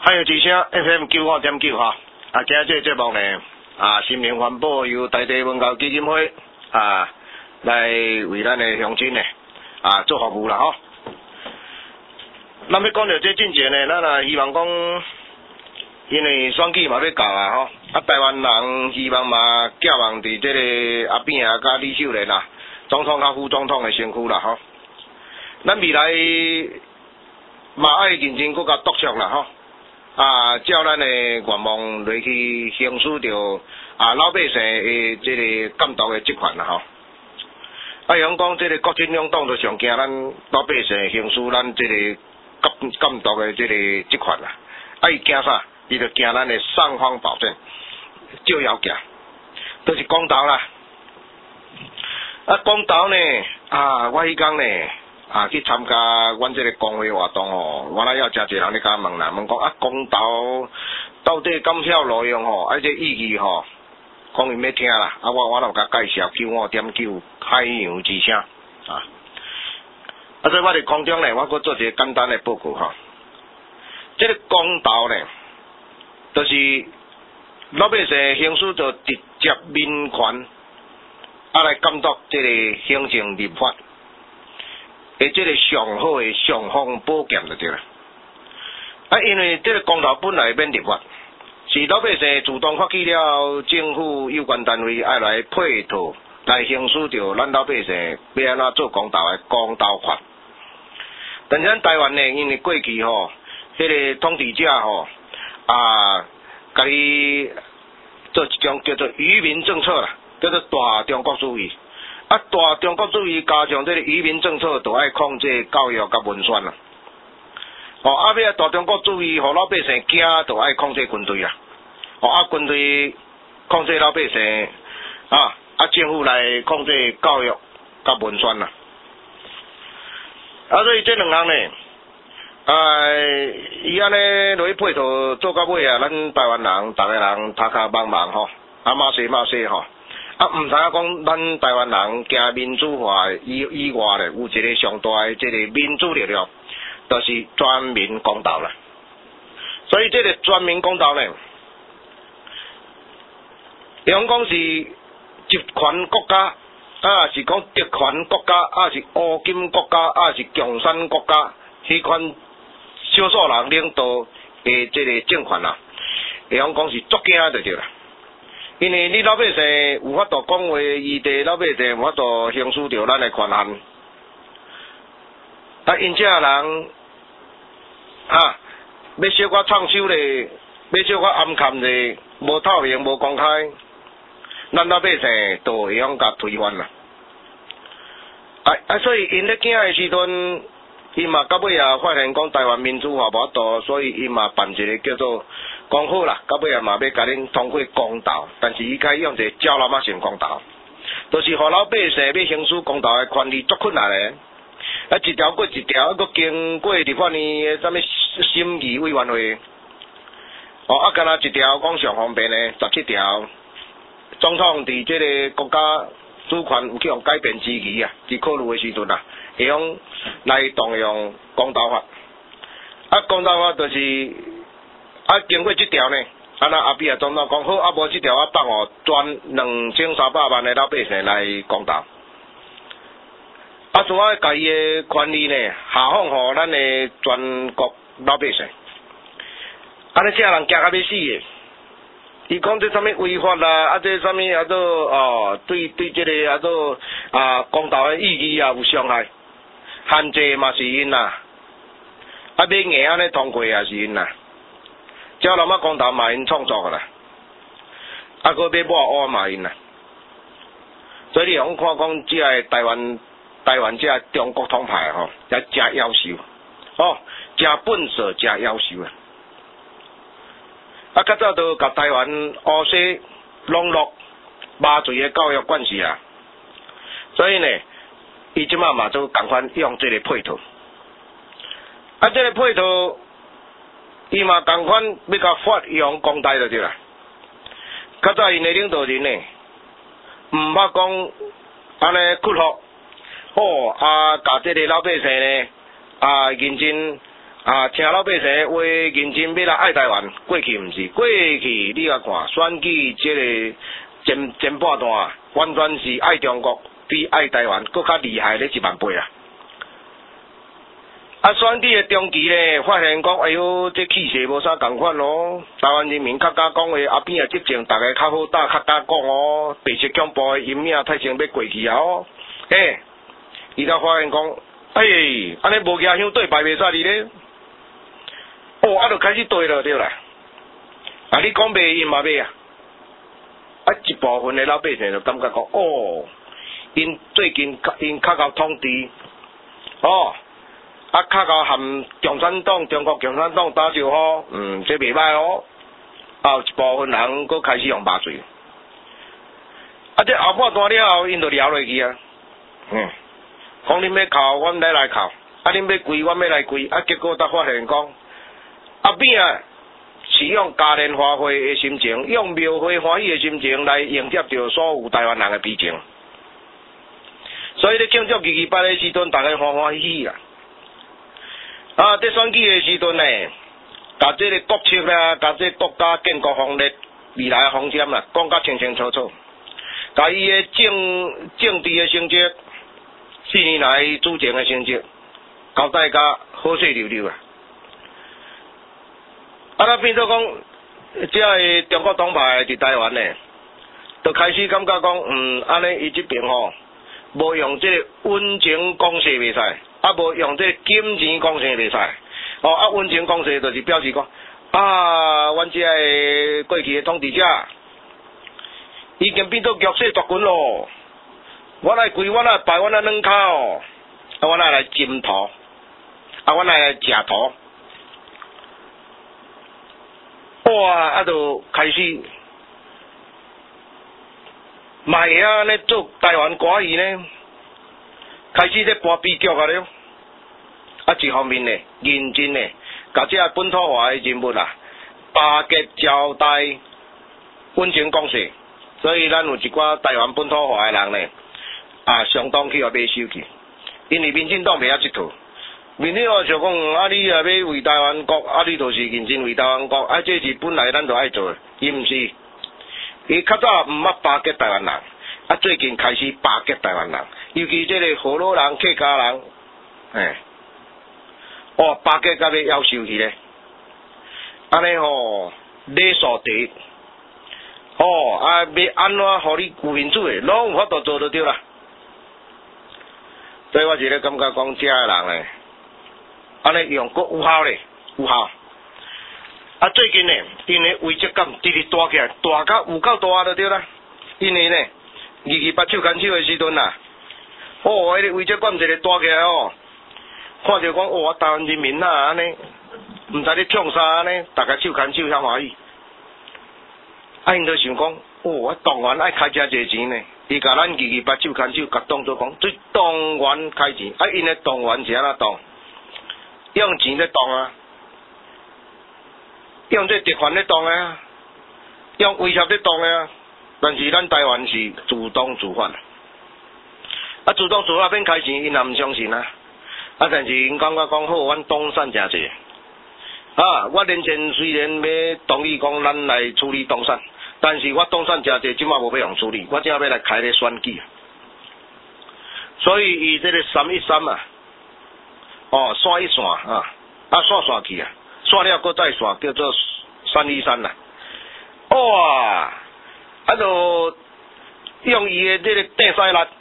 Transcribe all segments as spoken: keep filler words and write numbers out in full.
爱有之声 F M 九五点九哈，啊，今日这个节目呢，啊，心灵环保由大地文教基金会啊来为咱的乡亲呢啊做服务啦吼。咱要讲到这进前呢，咱也希望讲，因为选举嘛要到啊吼，啊，台湾人希望嘛寄望伫这个阿扁啊甲李秀莲啊，总统甲副总统的身躯啦吼。咱未来嘛爱认真搁甲督促啦吼。啊，照咱的愿望来去行使着啊老百姓的这个监督的职权啦吼。啊，用讲这个国民两党就上惊咱老百姓行使咱这个监监督的这个职权啦。啊，伊惊啥？伊就惊咱的尚方宝剑，照要行，都、就是公道啦。啊，公道呢，啊，我迄天呢。啊，去参加阮这个工会活动吼，原来要真侪人咧甲问啦，问讲啊，公道到底敢晓路用吼？啊，这意义吼，讲伊要听啦。啊，我我就甲介绍九五点九海洋之声啊。啊，所以我伫空中呢，我搁做一个简单的报告吼。这个公道呢，就是老百姓行使着直接民权，啊来监督这个行政立法。诶，这个上好的尚方宝剑就对啦。啊，因为这个公道本来免立法，是老百姓主动发起了政府有关单位爱来配套来行使着咱老百姓要安怎做公道的公道法。但是咱台湾呢，因为过去吼，迄、那个统治者吼啊，甲你做一种叫做愚民政策啦，叫做大中国主义。啊，大中国主义加上这个愚民政策，就爱控制教育甲文宣啦。哦，啊，要大中国主义，互老百姓惊，就爱控制军队啦。哦，啊，军队控制老百姓，啊，啊，政府来控制教育甲文宣啦。啊，所以这两项呢，啊，伊安尼落去配套做到尾啊，咱台湾人，逐个人头壳茫茫吼，啊，马西马西吼。啊，毋知影讲咱台湾人行民主化以以外咧，有一个上大诶这个民主力量，就是全民公道啦。所以这个全民公道呢，用讲是集权国家，啊是讲特权国家，啊是乌金国家，啊是共产国家，迄款少数人领导诶这个政权啦，用讲是足惊就对啦。因为你老百姓有法度讲话，伊地老百姓有法度行使着咱的权限。啊，因这人啊，要小可创收咧，要小可暗藏咧，无透明、无公开，咱老百姓都会用甲推翻啦。啊啊，所以因咧惊的时阵，伊嘛到尾啊发现讲台湾民主化无法度，所以伊嘛办一个叫做。讲好啦，到尾啊嘛要甲恁通过公道，但是伊该用一个招揽啊性公道，就是互老百姓要行使公道的权利足困难的，啊一条过一条，搁经过立法院的啥物审议委员会，哦啊，敢若一条讲上方便的十七条，总统伫这个国家主权有去用改变之余啊，伫考虑的时阵啊，会用来动用公道法，啊公道法就是。啊，经过这条呢，啊那阿扁啊总统讲好，啊无这条啊放互全两千三百万的老百姓来公道，啊怎啊甲伊的权利呢下放互咱的全国老百姓，安尼这人惊甲要死的，伊讲这啥物违法啦，啊这啥物啊都哦对对这个啊都啊公道的意义啊有伤害，限制嘛是因啦，啊要硬安尼通过也是因啦。招揽啊公道嘛因创作个啦，啊搁要抹黑嘛因啦，所以你用看讲即个台湾台湾即个中国统派吼，也真夭寿，哦，真本色真夭寿啊！啊，较早都甲台湾乌西笼络麻醉的教育关系啊，所以呢，伊即马嘛都共款用即个配套，啊，即个配套。伊嘛共款要甲发扬光大就对啦。较早因的领导人呢，毋捌讲安尼屈服，哦啊，甲这个老百姓呢啊认真啊，听老百姓话认真要来爱台湾，过去毋是，过去你啊看选举即个前前半段，完全是爱中国比爱台湾搁较厉害咧一万倍啊！啊，选举的中期咧，发现讲，哎哟，这气势无啥共款咯。台湾人民较敢讲话，阿扁的执政，大家较好打，较敢讲哦。白色恐怖的阴影太先要过去啊哦。嘿，伊才发现讲，哎，安尼无家乡对排袂使哩咧。哦，啊，就开始对了对啦。啊，你讲袂因嘛袂啊？啊，一部分的老百姓就感觉讲，哦，因最近因较够统治，哦。啊，较够含共产党、中國共產黨打招呼，嗯，這袂歹哦。啊，有一部分人佫開始用麻醉。啊，這後半段了後，因就撩落去啊。嗯，講恁要哭，阮來來哭；啊，恁要跪，阮要來跪。啊，結果才發現講，阿扁啊，是用嘉年華會的心情，用廟會歡喜的心情來迎接着所有台灣人的悲情。所以咧，慶祝二二八的時陣，大家歡歡喜喜啊。啊！在選舉的時陣呢，甲這個國策啦，甲這國家建國方略未來的方針啦，講甲清清楚楚。甲伊的政政治的成績，四年來主政的成績，交代甲好勢溜溜啊！啊，那變做講，即個中國黨派佇台灣呢，就開始感覺講，嗯，安尼伊這邊吼，無用這個溫情攻勢袂使。啊，無用這金錢講生袂使，哦，啊，溫情講生就是表示講，啊，阮這個過去的統治者已經變做玉石奪權咯，我來跪，我來拜，我來軟口，啊，我來來占土，啊，我來來食土，哇，啊，就開始賣啊，咧做台灣歌兒呢。開始咧搬比較啊了，啊一方面呢，認真呢，甲這個本土化的人物啊，巴結交代，溫情講說，所以咱有一寡台灣本土化的人呢，啊相當去互買手去，因為民進黨袂曉這套，民進黨就講啊你啊要為台灣國，啊你就是認真為台灣國，啊這是本來咱就愛做的，伊毋是，伊較早毋捌巴結台灣人。啊！最近開始巴結台灣人，尤其這個河洛人、客家人，哎，哦，巴結甲要夭壽去咧，安尼吼，禮數地，哦，啊，要安怎互你有民主的，攏有法度做得到啦。所以我是咧感覺講，遮個人咧，安尼用佫有效咧，有效。啊，最近呢，因為危機感直直大起來，大甲有夠大就對啦，因為呢。二二八手牽手的時陣啊，哦，迄個危機感一個大起來哦，看着講哦，台灣人民啊安尼，毋知咧創啥安尼，大家手牽手遐歡喜。啊，因就想講，哦，黨員愛開遮濟錢呢，伊甲咱二二八手牽手，甲當作講對黨員開錢，啊，因的黨員是安怎當？用錢咧當啊，用這特權咧當啊，用威脅咧當啊。但是咱台灣是自動自發，啊自動自發變開錢，因也毋相信啊。啊，但是因感覺講好，阮黨產誠濟，啊，我年前雖然要同意講咱來處理黨產，但是我黨產誠濟，即馬無要用處理，我正要來開咧選舉。所以伊這個三一三啊，哦，線一線啊，啊線線去啊，線了擱再線叫做三一三啦，哇！啊，就用伊的這個地塞力，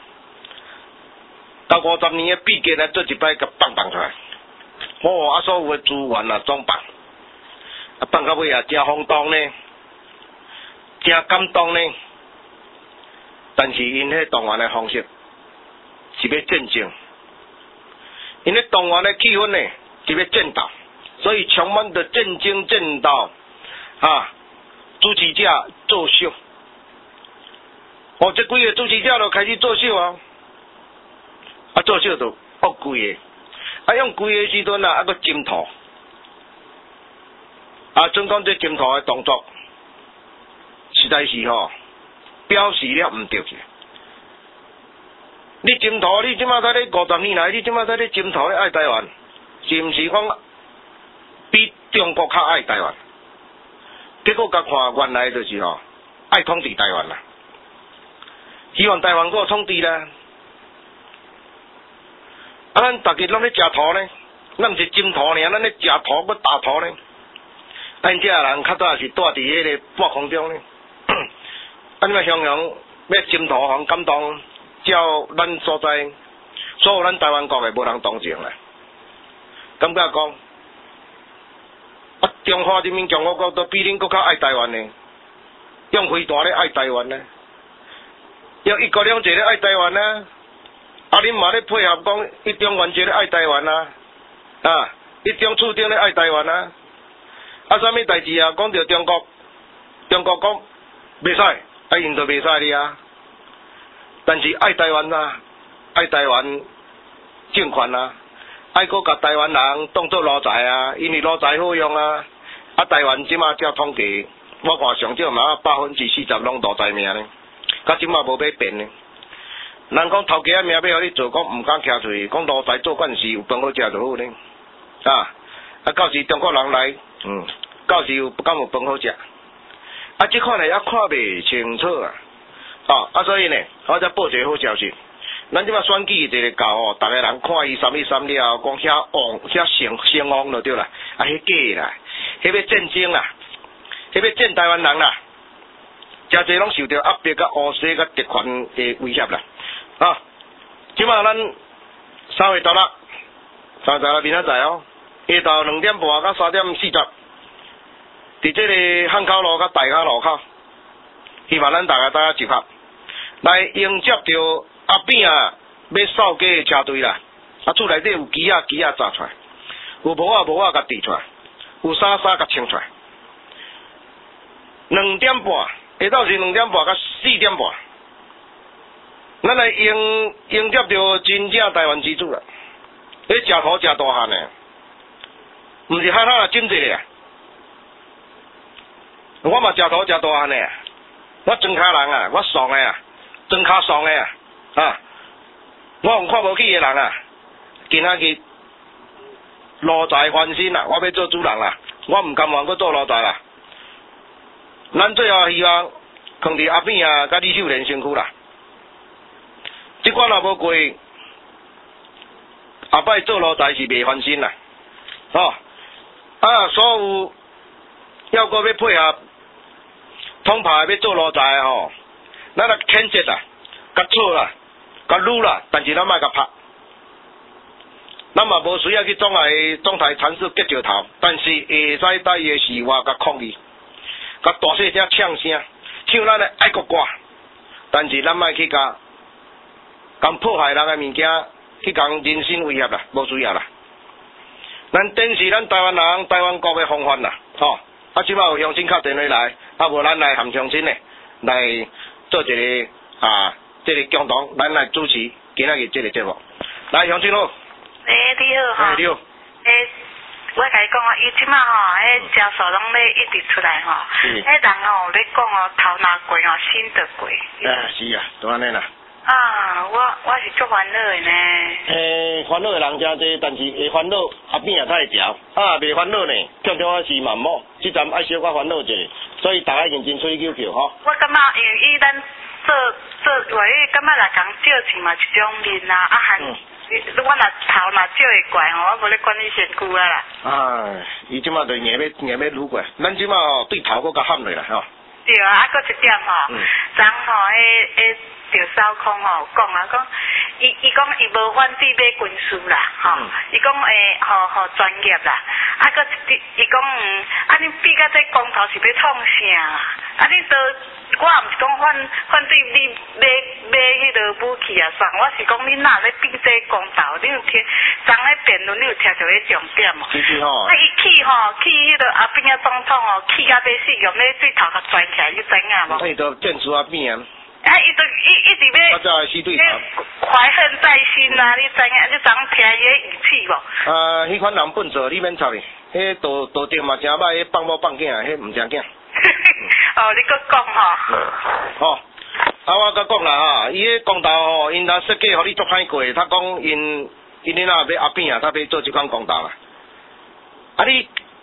到五十年的比價來做一擺，甲放放出來。哦，啊，所有的資源啊，總放，啊，放到尾啊，真轟動呢，真感動呢。但是因迄動員的方式是要戰爭，因迄動員的氣氛呢是要戰鬥，所以充滿着戰爭戰鬥，啊，主持者作秀。哦，這幾個主持者就開始作秀啊！啊，作秀就惡貴個，啊，用貴個時陣啊，啊，佫จิ้塗，啊，總講這จิ้塗的動作，實在是吼、哦，表示了毋對去。你จิ้塗，你即馬在咧五十年來，你即馬在咧จิ้塗咧愛台灣，是毋是講中国较爱台湾，结果甲看原来就是吼、哦、爱统治台湾啦，希望台湾个统治啦。啊，咱逐日拢咧食土呢，咱毋是种土尔，咱咧食土要打土呢。啊，因遮人较早是住伫迄个半空中呢。啊，你嘛想想要种土，互感动，照咱所在，所有咱台湾国诶无人同情啦。感觉讲，啊，中华人民共和国都比恁搁较爱台湾呢，用飞弹咧爱台湾呢，用一国两制咧爱台湾呢。啊！恁嘛咧配合讲一中原则咧爱台湾啊，啊！一中厝顶咧爱台湾啊，啊！啥物代志啊？讲到中国，中国讲袂使，啊，因就袂使哩啊。但是爱台湾啊，爱台湾政权啊，爱搁甲台湾人当作奴才啊，因为奴才好用啊。啊，台湾即马照统计，我看上少嘛百分之四十拢奴才命呢，甲即马无要变呢。人讲头家命要互你做，讲毋敢徛嘴，讲奴才做惯事，有饭好食就好呢。啊，啊，到时中国人来，嗯，到时有敢有饭好食。啊，即款呢还看袂清楚啊。哦，啊，所以呢，我再报一个好消息。咱即马选举一个到哦，逐个人看伊三一三了，讲遐旺遐成成旺就对啦。啊，迄假啦，迄要战争啦，迄要战台湾人啦，诚侪拢受到压迫甲乌西甲特权的威胁啦。啊，即马咱三月十六，三十六明仔载哦，下昼两点半到三点四十，伫即个汉口路甲大家路口，希望咱大家大家集合来迎接着阿扁啊要扫街的车队啦。啊，厝内底有机啊机啊炸出来，有无啊无啊甲递出来，有衫衫甲穿出来。两点半，下昼是两点半到四点半。咱来迎迎接着真正台湾之主啦！迄食土食大汉诶，毋是哈哈真济咧。我嘛食土食大汉诶，我庄脚人啊，我爽诶啊，庄脚爽诶啊，啊！我用看无起诶人啊，今仔日奴才翻身啦，我要做主人啦，我毋甘愿搁做奴才啦。咱最后希望放伫阿扁啊，甲李秀莲身躯啦。即关若无过，后摆做奴才是袂翻身啦，吼、哦！啊，所有要搁要配合统派要做奴才吼，咱来谴责啦，甲错啦，甲撸啦，但是咱莫甲拍，咱嘛无需要去总来总台阐述结石头，但是会使带伊示威甲抗议，甲大细声呛声，唱咱的爱国歌，但是咱莫去甲。讲破坏人的物件，去讲人身威胁啦，无需要啦。咱展示咱台湾人、台湾国的风范啦，吼、哦！啊，即摆有乡亲敲电话来，啊无咱来含乡亲呢，来做一个啊，这个共同，咱来主持今仔日这个节目。来，乡亲好。 诶，你好哈。 你好。 诶，我甲你讲哦，伊即马吼，迄教授拢咧一直出来吼，迄人吼咧讲哦，头拿过哦，心得过。 啊，是啊，都安尼啦。 啊，我我是足烦恼的呢。 诶，烦恼的人真多，但是会烦恼阿扁也太会调，啊，袂烦恼呢，偏偏我是盲目，即站爱小可烦恼一下，所以大家认真出去救票吼。 我感觉因为伊咱做做话，伊感觉来讲少钱嘛一种面啊，啊含，嗯、我若头若少会怪吼，我无咧管你身躯啊啦。 哎，伊即马就硬要硬要愈过，咱即马对头搁甲喊落啦吼。 对啊，啊，搁一点吼，昨吼迄迄。赵少康吼讲啊，讲伊伊讲伊无反对买军事啦，吼、哦，伊讲诶，吼吼专业啦，啊，搁一伊讲，嗯，啊，你比较这公投是要创啥啊？啊，你都我也毋是讲反反对你买买迄个武器啊，算，我是讲你哪咧比这公投，你有听，昨咧辩论你有听到迄重点哦？ 是是吼。 啊，伊去吼去迄个阿扁啊总统吼，去甲要死，用咧对头壳拽起来，你知影无？ 伊都建筑阿扁啊。 啊！伊都一一直要， 我再死对头， 怀恨在心啊！你知影？你昨听伊个语气无？ 啊，迄款人笨拙，你免插哩。迄道道德嘛真歹，迄放某放囝，迄毋正经。 哦，你搁讲吼。 吼，啊，我搁讲啦哈，伊迄公投吼，因若设计互你足歹过，他讲因因你若要阿扁啊，他要做即款公投啦。啊你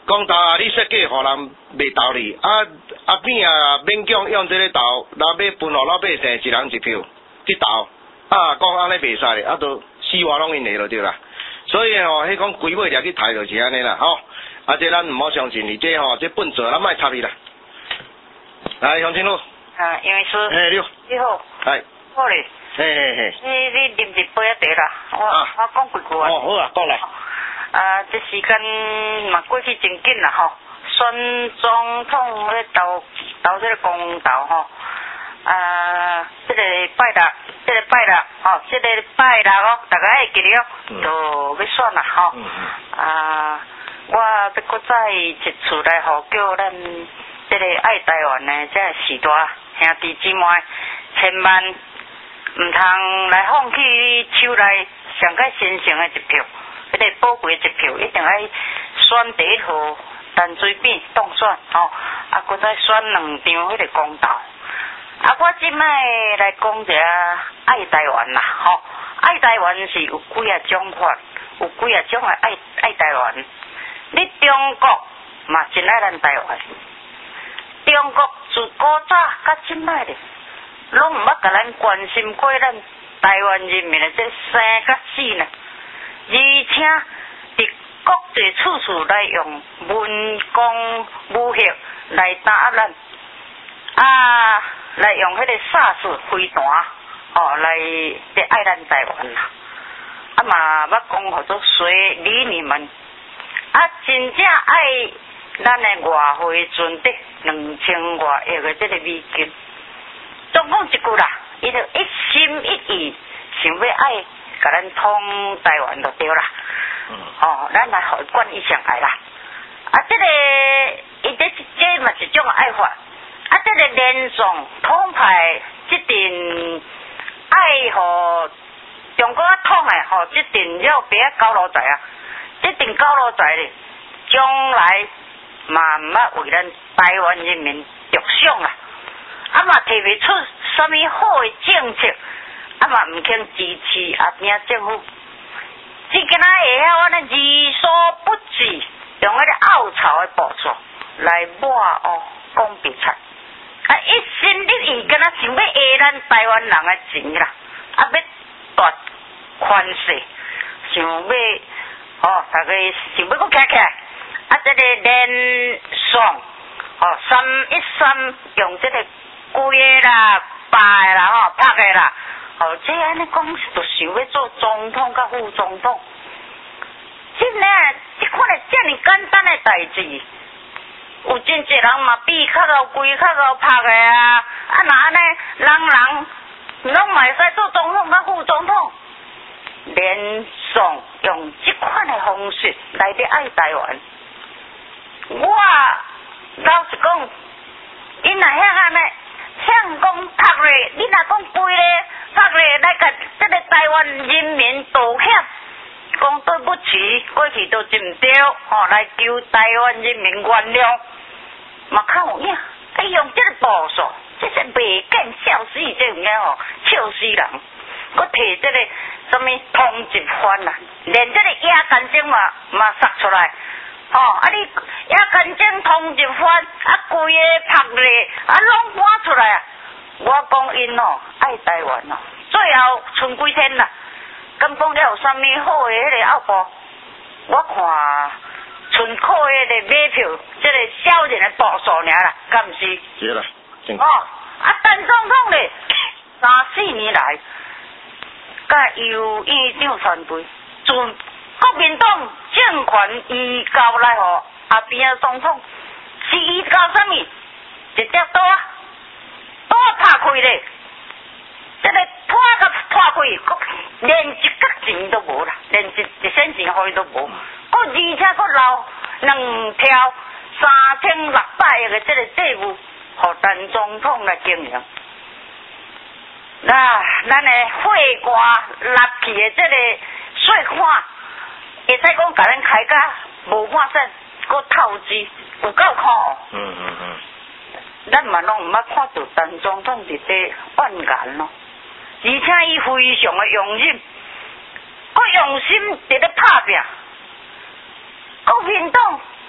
公投啊，你设计互人袂投你，啊啊边啊勉强用这个投，若要分互老百姓一人一票去投，啊讲安尼袂使咧，啊都死活拢因下就对啦。所以吼，迄讲规尾掠去抬就是安尼啦，吼。啊，这咱毋好相信，你这吼这笨拙，咱莫插伊啦。来，乡亲佬。 啊，杨医师。 嘿，你好。 你好。 係。 好咧。 嘿嘿嘿。 你你啉一杯啊茶啦，我、啊、我講幾句啊。 哦，好啊，講來。 啊，這時間嘛過去真緊啦吼，選總統咧投投這個公投吼，啊，這個拜六，這個拜六吼，這個拜六哦，大家會記得哦，就要選啦吼。嗯嗯。啊，我要擱再一次來呼叫咱這個愛台灣的這時代兄弟姊妹，千萬唔通來放棄手內上較神聖的一票。迄個寶貴一票一定要選第一號陳水扁當選吼，啊，擱再選兩張迄個公投。啊，我即擺來講一下愛台灣啦，吼，愛台灣是有幾啊種法，有幾啊種的愛愛台灣。你中國嘛真愛咱台灣，中國自古早到即擺咧，攏毋捌甲咱關心過咱台灣人民的這生甲死呢。而且佇國際處處來用文攻武嚇來打壓咱，啊，來用迄個殺死飛彈，哦，來來愛咱台灣啦。啊嘛，捌講互做隨理你們，啊，真正愛咱的外匯存底兩千外億的這個美金，總講一句啦，伊就一心一意想要愛。甲咱統台灣就對啦，嗯、哦，咱來互管伊上來啦。啊，這個伊這這嘛是一種愛法，啊，這個連宋統派這陣愛互中國統的吼，這陣要別高路仔啊，這陣高路仔咧，將來嘛毋捌為咱台灣人民着想啦，啊嘛提袂出啥物好的政策。啊嘛毋肯支持啊邊政府，只敢若會曉安尼無所不至，用迄個拗槽的步驟來抹黑講別菜，啊一心一意敢若想要訛咱台灣人的錢啦，啊要奪權勢，想要哦大家想要佫徛起來，啊這個連爽哦三一三用這個貴的啦、白的啦、吼拍的啦。哦，這安尼講就想要做總統甲副總統，真誒，即款誒遮爾簡單誒代志，有真濟人嘛比較夠貴、較夠拍誒啊！啊，若安尼人人攏嘛會使做總統甲副總統，連爽用即款誒方式來咧愛台灣，我老實講，因若遐安尼。像講拍咧，你若講貴咧，拍咧來甲這個台灣人民道歉，講對不起，過去都真唔對，吼，來求台灣人民原諒，嘛較有影，哎用這個步數，這是未見笑死這種嘅吼，笑死人，佫摕這個什麼通緝犯啊，連這個亞干證嘛嘛殺出來。哦，啊你也跟正通緝犯，啊規個拍咧，啊攏搬出來啊！我講因哦愛台灣哦，最後剩幾天啦，咁講了有啥物好誒迄個後步？我看剩靠迄個買票，即個少年誒步數爾啦，敢毋是？是啦，哦，啊陳總統咧，三四年來，甲由院長傳媒從國民黨政權移交來互阿扁啊總統，是移交啥物？一隻刀啊，刀拍開咧，這個破甲破開，佫連一角錢都無啦，連一一仙錢互伊都無，佫而且佫留兩條三千六百億嘅這個債務，互陳總統來經營。那咱誒血汗納去嘅這個稅款。會使講甲咱開甲無半身，佫透支有夠苦。嗯嗯嗯。咱嘛攏毋捌看到陳總統佇這怨言咯，而且伊非常的用心，佫用心佇咧拍拼。國民黨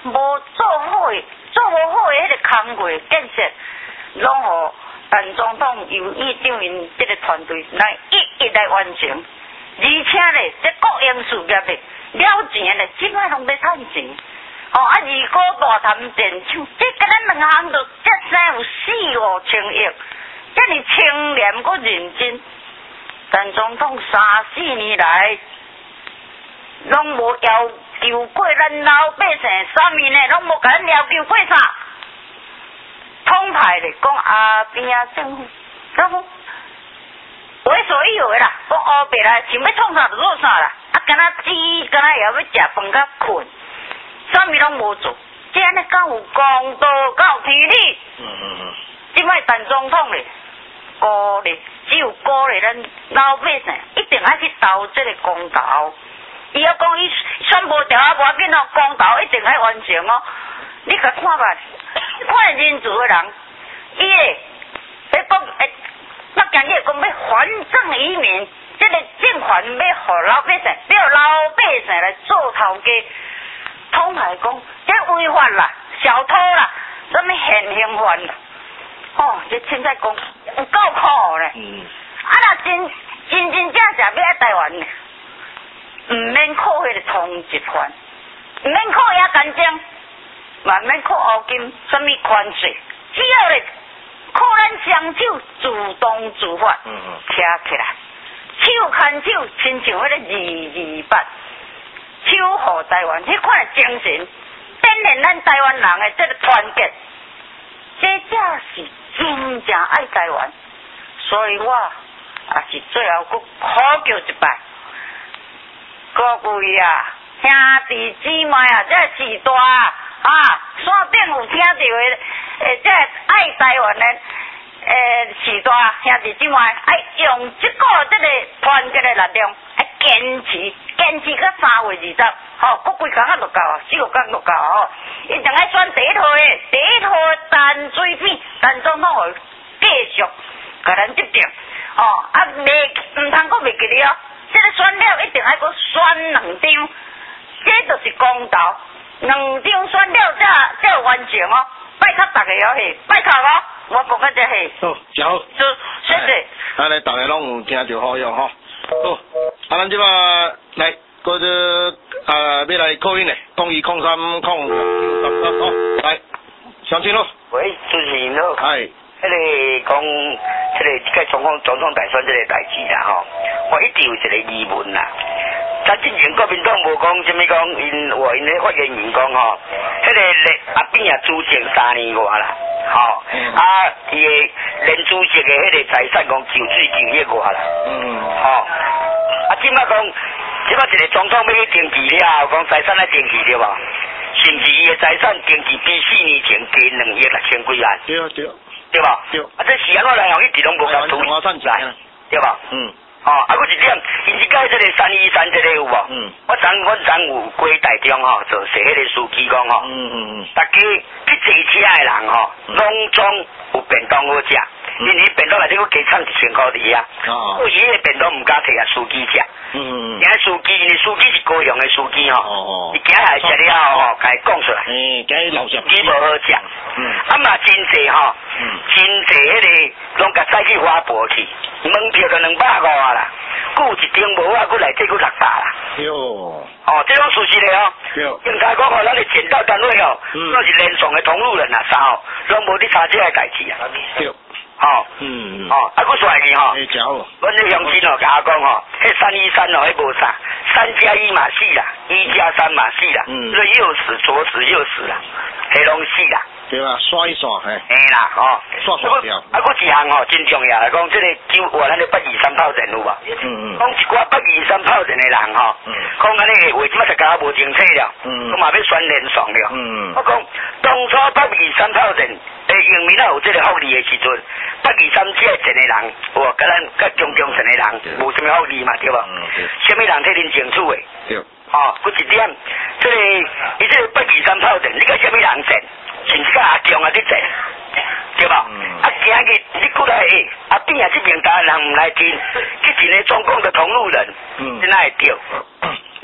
无做好诶，做无好诶迄个工作建设，拢互陈总统由议长因即个团队来一一来完成，而且咧，这国营事业咧了钱咧，即摆拢要趁钱。哦，啊，如果大谈电厂，这甲咱两项都这生有四五千亿，遮尔清廉搁认真，陈总统三四年来拢无要求过咱老百姓啥物呢？拢无甲咱要求过啥？通派咧讲啊边啊政府，拢为所欲为啦，讲黑白啦，想要创啥就做啥啦，啊，敢若只敢若也要食饭甲困。啥物拢无做，这安尼敢有公道，敢有天理？嗯嗯嗯。即摆陈总统咧，鼓励只有鼓励咱老百姓，一定爱去投这个公投。伊要讲伊宣布掉啊，无要紧哦，公投一定爱完成哦。你甲看吧，看人族的人，伊咧要讲诶，北京伊讲要还政于民，这个政权要互老百姓，要老百姓来做头家。通牌讲，这违法啦，小偷啦，什么现行犯啦，哦，这凊彩讲有够苦咧。嗯。啊，若真真真正正要爱台湾呢，唔免靠迄个通缉犯，唔免靠押干证，嘛免靠乌金，什么关税，只要咧靠咱双手自动自发，嗯嗯，徛起来，手牵手，亲像迄个二二八。守护台湾，迄款精神，展现咱台湾人的这个团结，这才是真正爱台湾。所以我也是最后佫呼叫一摆，各位啊，兄弟姊妹啊，这时代啊，山顶有听到的，诶，这爱台湾的诶时代兄弟姊妹，爱用这个这个团结的力量，爱坚持。坚持到三月二十，吼，搁几工仔就到啊，四五工就到啊，吼，一定爱选第一套的，第一套的陈水扁，陈总统会继续甲咱执政，哦，啊，袂唔通搁袂记哩哦，这个选了一定爱搁选两张，这就是公道，两张选了才才有完成哦，拜托大家哦嘿，拜托哦，我讲到这嘿， 好，真好， 就谢谢， 安尼大家拢有听就好用吼。好，啊，咱即摆来，搁只啊，要来扣音嘞，空二空三空九三三，好，来，相亲咯。 喂，主持人好。 嗨。 迄个讲，即个即个总统总统大选即个代志啦吼，我一直有一个疑问啦。咱之前国民党无讲啥物讲，因话因咧发言人讲吼，迄个咧阿扁也主政三年外啦，吼、嗯，啊，伊个连主席的迄个财产讲就水就迄外啦，嗯，吼、哦，啊，即摆讲，即摆一个总统要去登记了，讲财产来登记对无？是毋是伊的财产登记比四年前加两亿六千几万？ 对对。 对吧？ 对。 啊，这是安怎来用？一直拢无甲处理来，对吧？嗯。哦，啊，佫一点，因即个即个三一三即个有无？嗯。我昨我昨有归台中吼，就写迄个司机讲吼，嗯嗯嗯，大家去坐车的人吼，拢总有便当好食，因为便当内底佫加掺一千块伫啊。哦。有时迄个便当毋敢摕啊，司机食。嗯嗯嗯。今司机，因为司机是高雄的司机吼。哦哦。伊今下食了后吼，甲伊讲出来。 嗯，今日老实。 伊无好食。嗯。啊嘛真济吼。嗯。真济迄个拢甲载去花博去，门票就两百五啊啦，佮有一张无啊，佮内底佮六百啦。 哟。 哦，这种事实咧哦。 哟。 应该讲吼，咱的检到单位哦，都是连上的同路人啊，啥哦，拢无伫查这个代志啊。 对。 哦。嗯嗯。哦，啊，佮帅去吼。诶，真好。阮这乡亲哦，甲我讲吼，迄三一三哦，迄无啥，三加一嘛四啦，一加三嘛四啦，嗯，所以右死左死右死啦，迄拢死啦。 对啦，刷一刷，嘿。 嘿啦，吼。 刷刷掉。 啊，佫一项吼，真重要来讲，即个就话咱的八二三炮阵有无？嗯嗯。讲一寡八二三炮阵的人吼，讲安尼话即摆实甲无清楚了，嗯，我嘛要选连爽了，嗯。我讲当初八二三炮阵，诶，营民啊有即个福利的时阵，八二三这个阵的人，哇，甲咱甲中中层的人无啥物福利嘛，对无？嗯对。啥物人替恁争取的？对。哦，佫一点，即个伊即个八二三炮阵，你甲啥物人争？甚至甲阿强啊，你坐，对吧？嗯、啊，今日你过来，阿扁啊，这边家人唔来听，这真个中共的同路人，嗯，真爱对。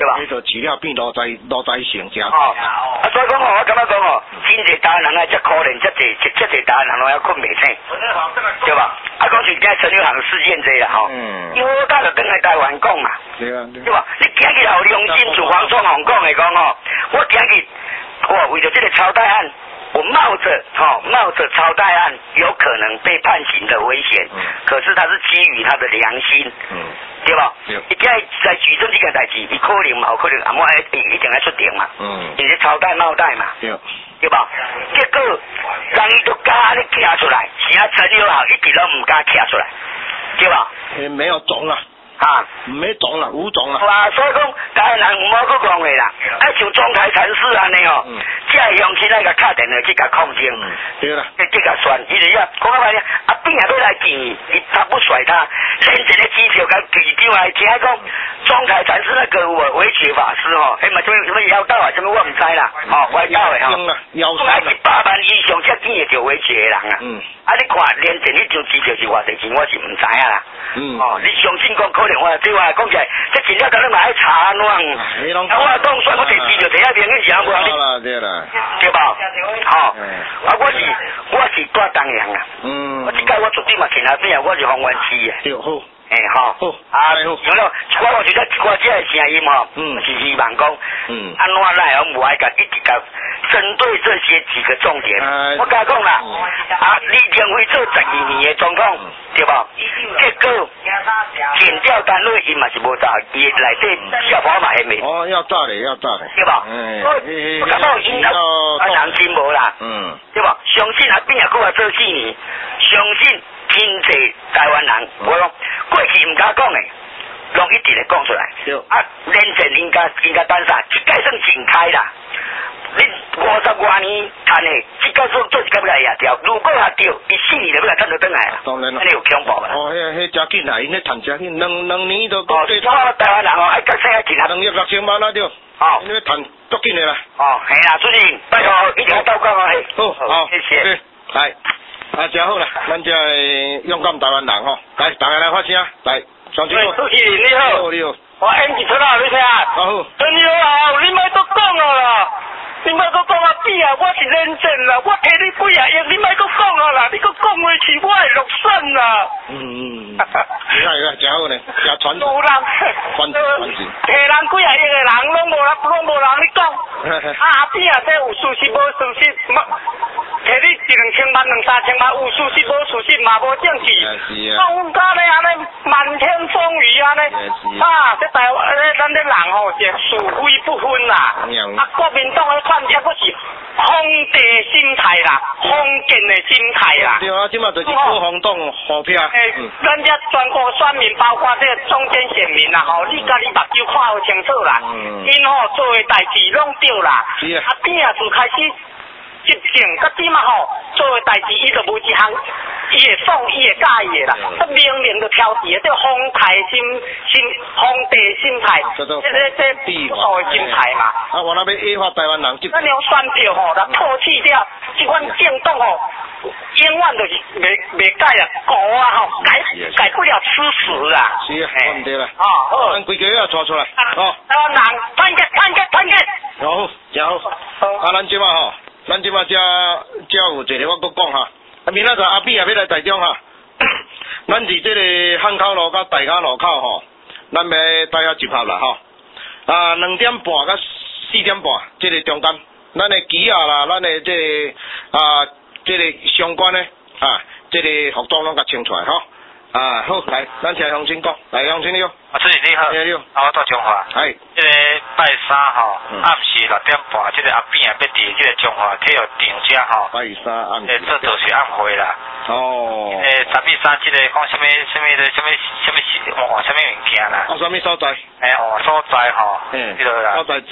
对吧？ 迄个饲了变路在路在成食。 哦，啊，所以讲吼，我感觉讲吼，真侪台湾人啊，遮可怜，遮侪遮侪台湾人拢还困袂醒，对吧？啊，讲是今陈友航事件这啦吼，嗯，因为我家就等来台湾讲嘛， 对啊， 对吧？你今日有良心，主黄忠宏讲的讲吼，我今日我为了这个超贷案。我冒着哈、哦、冒着超贷案有可能被判刑的危险，嗯、可是他是基于他的良心，嗯、对吧？伊今日在举证这件代志，伊可能嘛有可能阿莫一一定要出庭嘛，嗯，因为超贷冒贷嘛，对，对吧？结果人伊都敢安尼徛出来，是啊陈友豪一直都唔敢徛出来，对吧？ 也没有种啊。 啊， 没种了，无种了。 哇，所以讲，台湾人唔好去讲的啦，爱像中台禅师安尼哦，即系乡亲那个敲电话去甲控证， 对啦， 去去甲算，伊就要讲啊歹听，阿扁也要来见伊，伊他不甩他，连一个支票甲局长来听讲，中台禅师那个有无维觉法师吼，迄嘛什么什么妖道啊，什么我唔知啦，吼歪道的吼，讲啊一百万以上才见得着维觉的人啊，嗯，啊你看连一迄张支票是偌济钱，我是唔知啊啦，嗯，哦，你相信讲可能。我对我讲起来，这钱了当然嘛爱查喏。啊，我讲算我摕资料摕遐明，你想无？对啦，对啦，对吧？好，啊，我是我是大东阳啊。嗯。我即届我绝对嘛徛那边啊，我是红湾区的。对好。诶，好。好。啊，有了，我我觉得我这个声音吼，嗯，是希望讲，嗯，安怎来我无爱甲一直甲针对这些几个重点，我甲讲啦，啊，李登辉做十二年的总统，对吧？结果检调单位伊嘛是无查，伊内底小跑嘛还没。哦，要查嘞，要查嘞，对吧？嗯。我感觉因啊人真无啦，嗯，对吧？相信阿扁也过来做四年，相信真侪台湾人，我讲过去唔敢讲的。拢一直来讲出来，啊，连前应该应该等啥？这届算真开啦。你五十多年赚的，这届算做一届要来也掉。如果也掉，伊四年就要来赚到转来啦。当然啦，安尼有恐怖啦。哦，迄迄真紧啊，因迄赚真紧，两两年都讲最差。哦，台湾人哦，爱甲生钱啊，两亿六千万啦对。哦，因为赚足紧的啦。哦，系啦，主任，拜托一定要到讲啊。好，好，谢谢。来，啊，真好啦，咱这勇敢台湾人吼，来，大家来发声，来。喂，主持人你好，你好，我 M 一出啊，你听啊，好，陈友豪，你莫搁讲啊啦，你莫搁讲啊比啊，我是认真啦，我摕你几啊亿，你莫搁讲啊啦，你搁讲话是我会落选啦。嗯嗯，你看你看，真好呢，真传承，有人传承传承，摕人几啊亿的人，拢无人拢无人你讲，啊阿比啊，这有事实无事实，摕你一两千万、两三千万，有事实无事实嘛无证据，讲到咧安尼漫天风雨安尼，啊，这台湾咧咱咧人吼是是非不分啦，啊国民党咧看只不是皇帝心态啦，封建的心态啦。对啊，即马就是国防党好票。诶，咱这全国选民，包括这中间选民啦，吼，你家己目睭看好清楚啦，因吼做的代志拢对啦，啊边啊就开始。执政，甲点啊吼，做诶代志，伊就无一项，伊会爽，伊会介意诶啦。这明明就挑剔诶，这皇太心心皇帝心态，这这这不错诶心态嘛。啊，我那边野化台湾人，咱用选票吼，来唾弃掉，即款政党吼，永远就是袂袂改啊，狗啊吼，改改不了吃屎啊。是啊，唔对啦。啊，好，咱规家要抓出来。哦，台湾人团结团结团结。好，真好。啊，咱即马吼。咱即马遮遮有一个我搁讲哈，啊明仔载阿扁也要来台中哈，咱是即个汉口路甲大家路口吼，咱要大家集合啦吼，啊两点半甲四点半即个中间，咱的旗啊啦，咱的即个啊即个相关的啊即个服装拢甲穿出来吼。啊好，来，咱请乡亲讲，来乡亲你好，啊主任你好，你好，啊我到中华，系，即个拜三吼，暗时六点半，即个阿扁啊要伫即个中华体育场遮吼，拜三暗时，诶，这都是暗会啦，哦，诶，十二三即个讲什么什么的什么什么事，换什么物件啦，啊什么所在？诶，换所在吼，嗯，迄个啦，所在知无？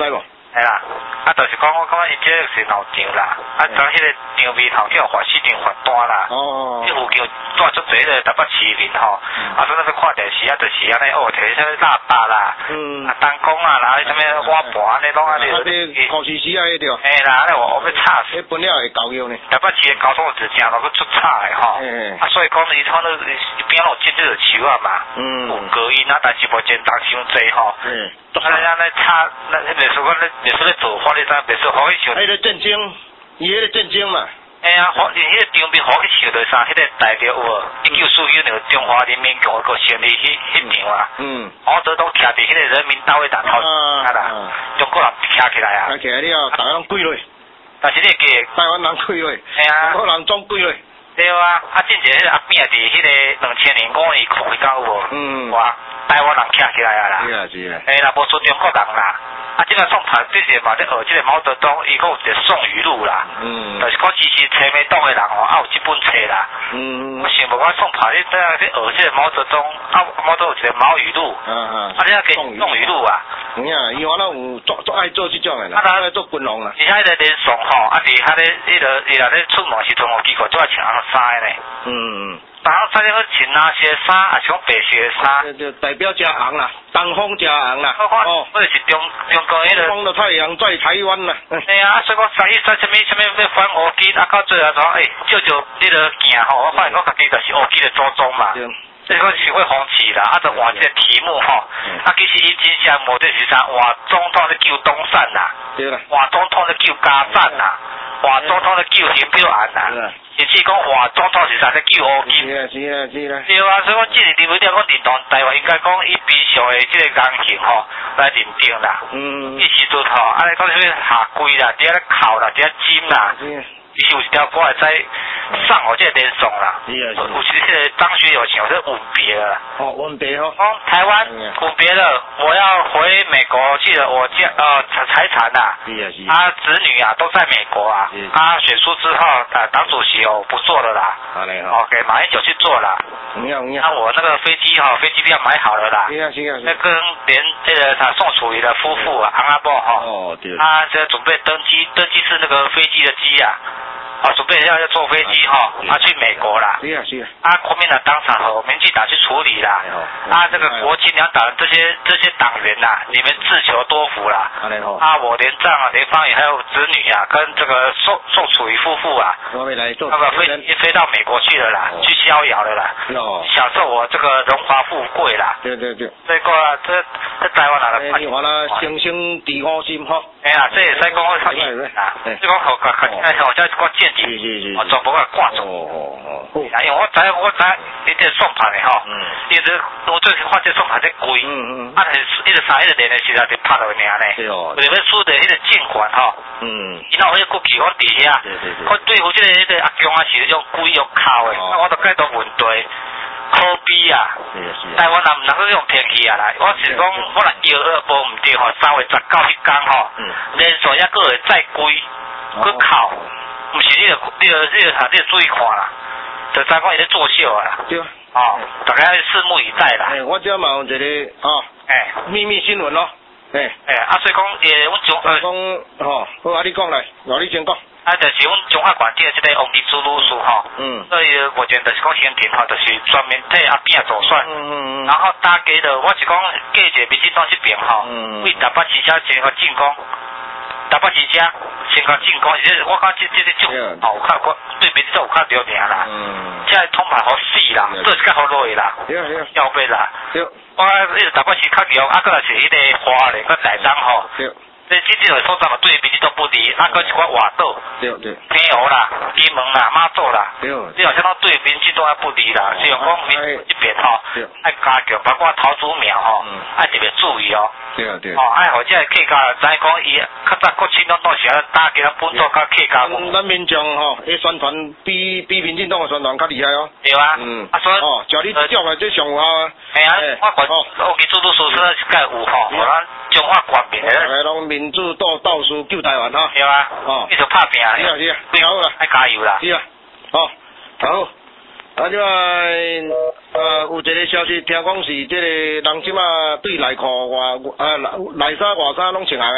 系啦，啊，就是讲我感觉伊这是闹场啦，啊，当迄个场面头叫法西场发单啦，哦，即附近带足侪个台北市民吼，啊，所以要看电视啊，就是安尼哦，摕啥物喇叭啦，嗯，啊，灯光啊，然后啥物瓦盘安尼拢安尼，啊，你高时时啊，迄条，嘿啦，安尼我要吵死，迄本了会教育呢，台北市的交通是正落去出差的吼，啊，所以讲伊可能伊边路进这个树啊嘛，嗯，有隔音啊，但是无真人伤济吼，嗯。啊！咱咱差，咱迄个说讲咧，历史咧做法咧，咱历史好去想。迄个战争，伊迄个战争嘛。哎呀，好，你迄个场面好去想着啥？迄个大着有无？一九四九年中华人民共和国成立迄迄场啊。嗯。毛泽东徛伫迄个人民大会堂头，啊啦，中国人徛起来啊。徛起来了，大家拢跪落。但是你记，台湾人跪落，哎呀，中国人总跪落。对啊，啊，之前迄个阿扁伫迄个两千年五月抗议到有无？嗯。哇！台湾人徛起来啊啦，是啊是啊，哎啦，无说中国人啦，啊，即个宋牌之前嘛咧学即个毛泽东，伊讲有一个宋语录啦，嗯，但是我支持亲民党的人哦，啊有即本册啦，嗯，我想无我宋牌咧在咧学即个毛泽东，啊毛泽东有一个毛语录，嗯嗯，啊你啊个宋语录啊，嗯啊，伊我那有做做爱做即种的啦，啊咱咧做军龙啦，而且迄个连宋吼，啊伫遐咧迄个伊内咧出门时阵，我记过做爱穿衫的呢，嗯。然后穿那个浅蓝色衫，啊，像白色衫，就就代表加红啦，东方加红啦。哦，或者是中中国迄个。东方的太阳在台湾啦。哎啊，所以讲三一三什么什么要反乌鸡，啊，到最后讲，诶，就就迄个行吼，我发现我家己就是乌鸡的祖宗嘛。这个是会红旗啦，啊，就换这个题目吼，啊，其实伊真正无的是啥，换总统咧救东山啦，对啦，换总统咧救嘉善啦，换总统咧救林表安啦。甚至讲换总统是啥咧救乌金，是啊是啊是啊。对啊，所以讲即个地位了，讲认同台湾应该讲以必须的即个人性吼来认定啦。嗯。迄时阵吼，安尼讲啥下跪啦，伫遐咧哭啦，伫遐尖啦。其实有一条歌会使上我这个连送啦。是啊是啊。有时迄个张学友唱是吻别啦。哦，吻别哦。哦，台湾吻别了，我要回美国去了，我家呃财产呐，是啊是啊。啊，子女啊都在美国啊。是。啊，选书之后，呃，党主席哦不做了啦。好嘞好。哦，给马英九去做啦。唔要唔要。那我那个飞机哈，飞机票买好了啦。是啊是啊。那跟连这个他宋楚瑜的夫妇啊，昂阿伯哈。哦对。他这准备登机，登机是那个飞机的机啊。啊，准备要要坐飞机哈，啊去美国啦。是啊是啊。啊，国民党当场和民进党去处理啦。啊，这个国亲两党这些这些党员呐，你们自求多福啦。啊，我连战啊，连方宇还有子女啊，跟这个宋宋楚瑜夫妇啊，那个飞飞到美国去了啦，去逍遥了啦，享受我这个荣华富贵啦。对对对。这个这这台湾人的。我啦，星星地五心哈。哎呀，这也使讲我较易啊，这讲好较较哎好，这个见解，我全部给挂住。哦哦哦。因为我知我知，你这送牌的吼，伊这我最发这送牌这贵，嗯嗯，啊是迄个三迄个年的时候就拍落名呢，对哦，为了输的迄个监管吼，嗯，伊那迄个国旗我伫遐，对对对，我对付这个迄个阿强啊是用鬼用靠的，啊我都改到问题。可比啊！台湾人毋能够用天气啊啦！我是讲，我若摇了无毋对吼，三月十九迄天吼，连续抑佫会再贵，佫哭，毋是你着你着你着你着注意看啦，就知讲伊咧作秀啊！对，哦，大家拭目以待啦！诶，我遮嘛有一个哦，诶，秘密新闻咯，诶诶，啊，所以讲诶，阮中呃讲吼，好啊，你讲来，我你先讲。啊，就是阮中华县这个王立珠女士吼，嗯，所以目前就是讲新庭吼，就是专门替阿扁做选，嗯嗯嗯，然后大家的我是讲过一个民进党这边吼，嗯，为台北市车先个进攻，台北市车先个进攻，而且我讲这这个种哦，有较我对民进党有较着名啦，嗯，这通牌好死啦，做是较好落啦，对对，要背啦，对，我迄个台北市较强，啊，佫若是迄个花莲佮台东吼，对。这这种所在嘛，对民进党不利，啊，搁一寡外岛，对对，天湖啦、金门啦、马祖啦，对，这好像都对民进党还不利啦，所以讲民这边吼，爱加强，包括桃竹苗吼，爱特别注意哦，对对，哦，爱或者客家，知讲伊较早国亲党当时啊打击咱本土甲客家文，咱民众吼，迄宣传比比民进党的宣传较厉害哦，对啊，嗯，啊所以哦，叫你叫来这上有效啊，系啊，我管我给做做说说是该有吼，咱中华国民的，拢民主倒倒数救台湾哈，对啊，哦，继续拍拼，是啊是啊，对好啦，爱加油啦，是啊，哦，好，啊即摆呃有一个消息，听讲是即个人即摆对内裤外呃内衫外衫拢穿红的咧，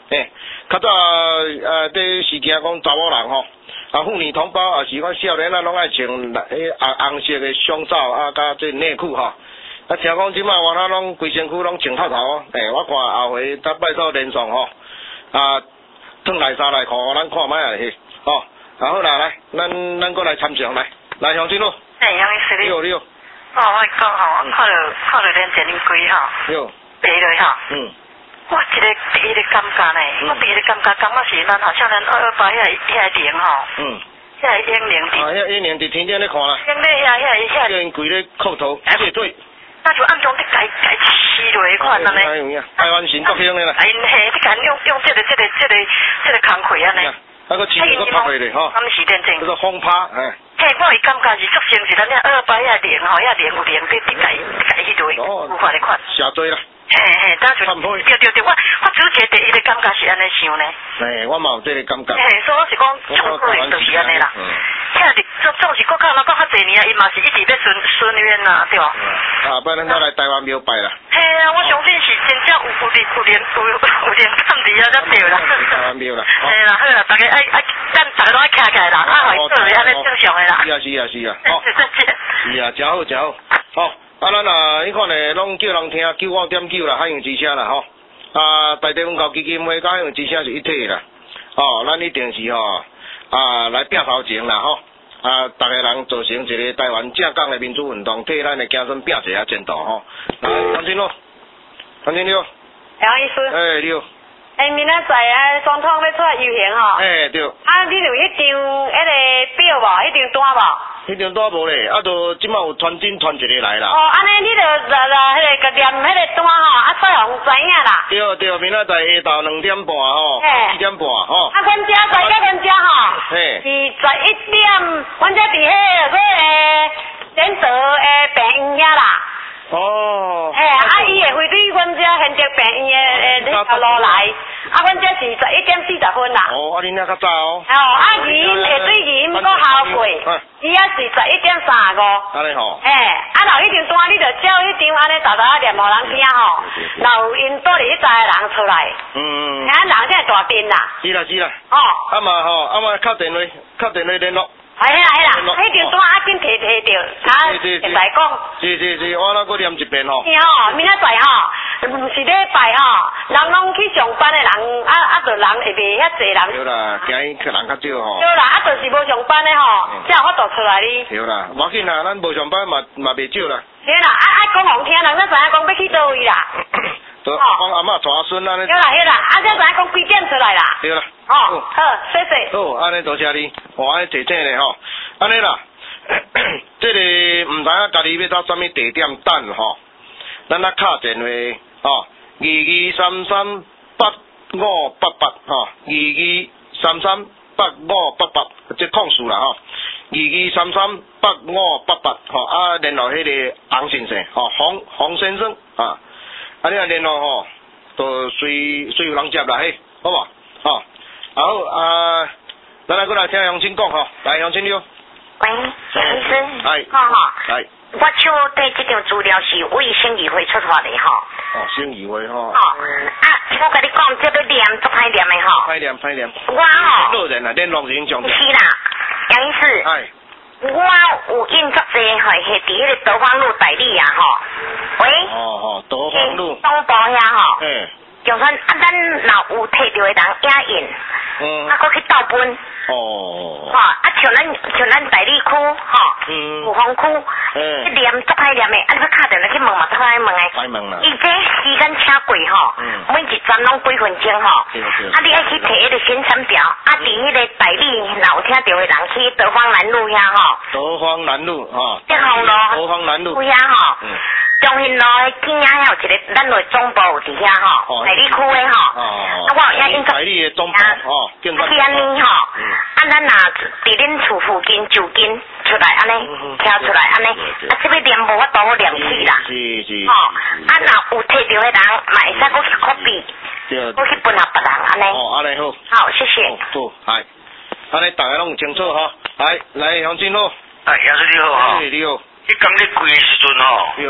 诶，较早呃，伫是惊讲查某人吼，啊，妇女同胞啊，是讲少年啊，拢爱穿迄红红色的胸罩啊，甲这内裤吼。啊，听讲即摆我那拢规身躯拢穿套头哦。诶，我看后回搭拜扫连上吼，啊，脱内衫内裤，咱看卖啊去，吼。啊好啦，来，咱咱过来参详来，来乡亲咯。 哎，杨医师你。 你好，你好。 哦，我讲吼，我看到看到恁前两龟吼。有。爬落吼。嗯。我一个第一个感觉呢，嗯、我第一个感觉感觉是咱好像咱二二八遐遐灵吼。嗯。遐英灵伫。啊，遐英灵伫天顶咧看啦。英咧遐遐遐。叫因跪咧叩头谢罪。那就暗中伫改改饲落迄款安尼。哎有影，台湾神作兄咧啦。哎嘿，你敢用用这个这个这个这个工课安尼。那个钱个拍回来吼。他们是认真。叫做轰趴，哎。嘿，我伊感觉是足像是咱遐二二八遐灵吼，遐灵有灵伫伫改改迄落，有法咧款。下罪啦。嘿嘿，当就对对对，我我主持第一个感觉是安尼想呢。哎，我嘛有这个感觉。嘿，所以我是讲，总归就是安尼啦。遐是总总是国家那国较侪年啊，伊嘛是一直要顺顺愿呐，对吧？啊，不然咱来台湾庙拜啦。嘿啊，我相信是真正有有灵有灵有有灵探伫啊，才对啦。台湾庙啦。嘿啦，好啦，大家爱爱，咱大家都爱徛起来啦，啊，会做安尼正常的啦。是啊是啊是啊。哦。是啊，真好真好，好。啊，咱啊，迄款呢，拢叫人听九五点九啦，海洋之声啦，吼。啊，台地文教基金会甲海洋之声是一体啦。哦，咱一定是吼啊来拼头前啦，吼。啊，逐个人造成一个台湾正港的民主运动，替咱的子孙拼一下前途吼。来，张金咯，张金你好。杨医师。诶，你好。诶，明仔载啊，总统要出来游行吼。诶，对。啊，你有迄张迄个表无？迄张单无？迄张单无咧，啊，就即马有传真传一个来啦。哦，安尼你着来来，迄个念迄个单吼，啊，再互知影啦。对对，明仔载下昼两点半吼，四点半吼。啊，阮遮在甲阮遮吼，是十一点，阮遮伫迄个诶仁德诶病院遐啦。哦。嘿，啊，伊会飞对阮遮现德病院诶诶迄条路来。啊，阮这是十一点四十分啦。哦，啊，恁遐较早哦。哦，啊，伊下水伊毋过后过，伊也是十一点三十五。安尼吼。嘿，啊，若迄张单，你着照迄张安尼逐逐念互人听吼，若有因倒伫迄载的人出来。嗯。啊，人才大阵啦。是啦是啦。哦。啊嘛吼，啊嘛敲电话，敲电话联络。哎啦哎啦，迄张单啊紧摕摕着，啊，现在讲。是是是，我那个念一遍吼。是吼，明仔载吼，毋是礼拜吼，人拢去上班的人，啊啊，着人会袂遐济人。对啦，今日客人较少吼。对啦，啊，就是无上班的吼，才有法度出来哩。对啦，无要紧啦，咱无上班嘛嘛袂少啦。对啦，啊啊，讲互听，人才知影讲要去倒位啦。哦，讲阿嬷带阿孙安尼。对啦对啦，啊，才知影讲几点出来啦。对啦。哦，好，谢谢。好，安尼多谢你，我安尼坐正咧吼，安尼啦，这个毋知影家己要到啥物地点等吼，咱啊敲电话吼，二二三三八五八八吼，二二三三八五八八，即控数啦吼，二二三三八五八八吼，啊联络迄个洪先生吼，洪洪先生啊，啊你啊联络吼，都随随有人接啦嘿，好无？吼。好啊，咱来过来听杨青讲吼，来杨青你好。喂，杨医生。系。好哈。系。我手底这张资料是为省议会出发的吼。哦，省议会吼。哦。啊，我跟你讲，这个念足歹念的吼。歹念歹念。我吼。路人啊，联络人上。是啦，杨医师。系。我有印足济吼，是伫迄个德芳路代理啊吼。喂。哦哦，德芳路。东部遐吼。嗯。就算啊，咱若有摕到的人影印。嗯，啊，搁去倒分。哦。吼，啊，像咱像咱大理区，吼，嗯，五峰区，嗯，一念足歹念的，啊，你要敲电话去问嘛，足歹问的。歹问啦。伊这时间车过吼，嗯，每一站拢几分钟吼。对对。啊，你爱去摕迄个宣传条，啊，伫迄个大理，若有听到的人去德芳南路遐吼。德芳南路，吼。德芳路。德芳南路。遐吼。嗯。中兴路迄边遐有一个，咱落总部伫遐吼，大理区的吼。哦。啊，我有遐印象。大理的总部，哦。啊，去安尼吼，啊，咱若伫恁厝附近就近出来安尼，跳出来安尼，啊，这要念无法度好念起啦。是是。吼，啊，若有摕到的人，嘛会使搁去 copy，搁去分互别人安尼。哦，安尼好。好，谢谢。好，系，安尼大家拢有清楚吼。来，来，杨金路。哎，杨叔你好哈。你好。你今日贵的时阵吼。哟。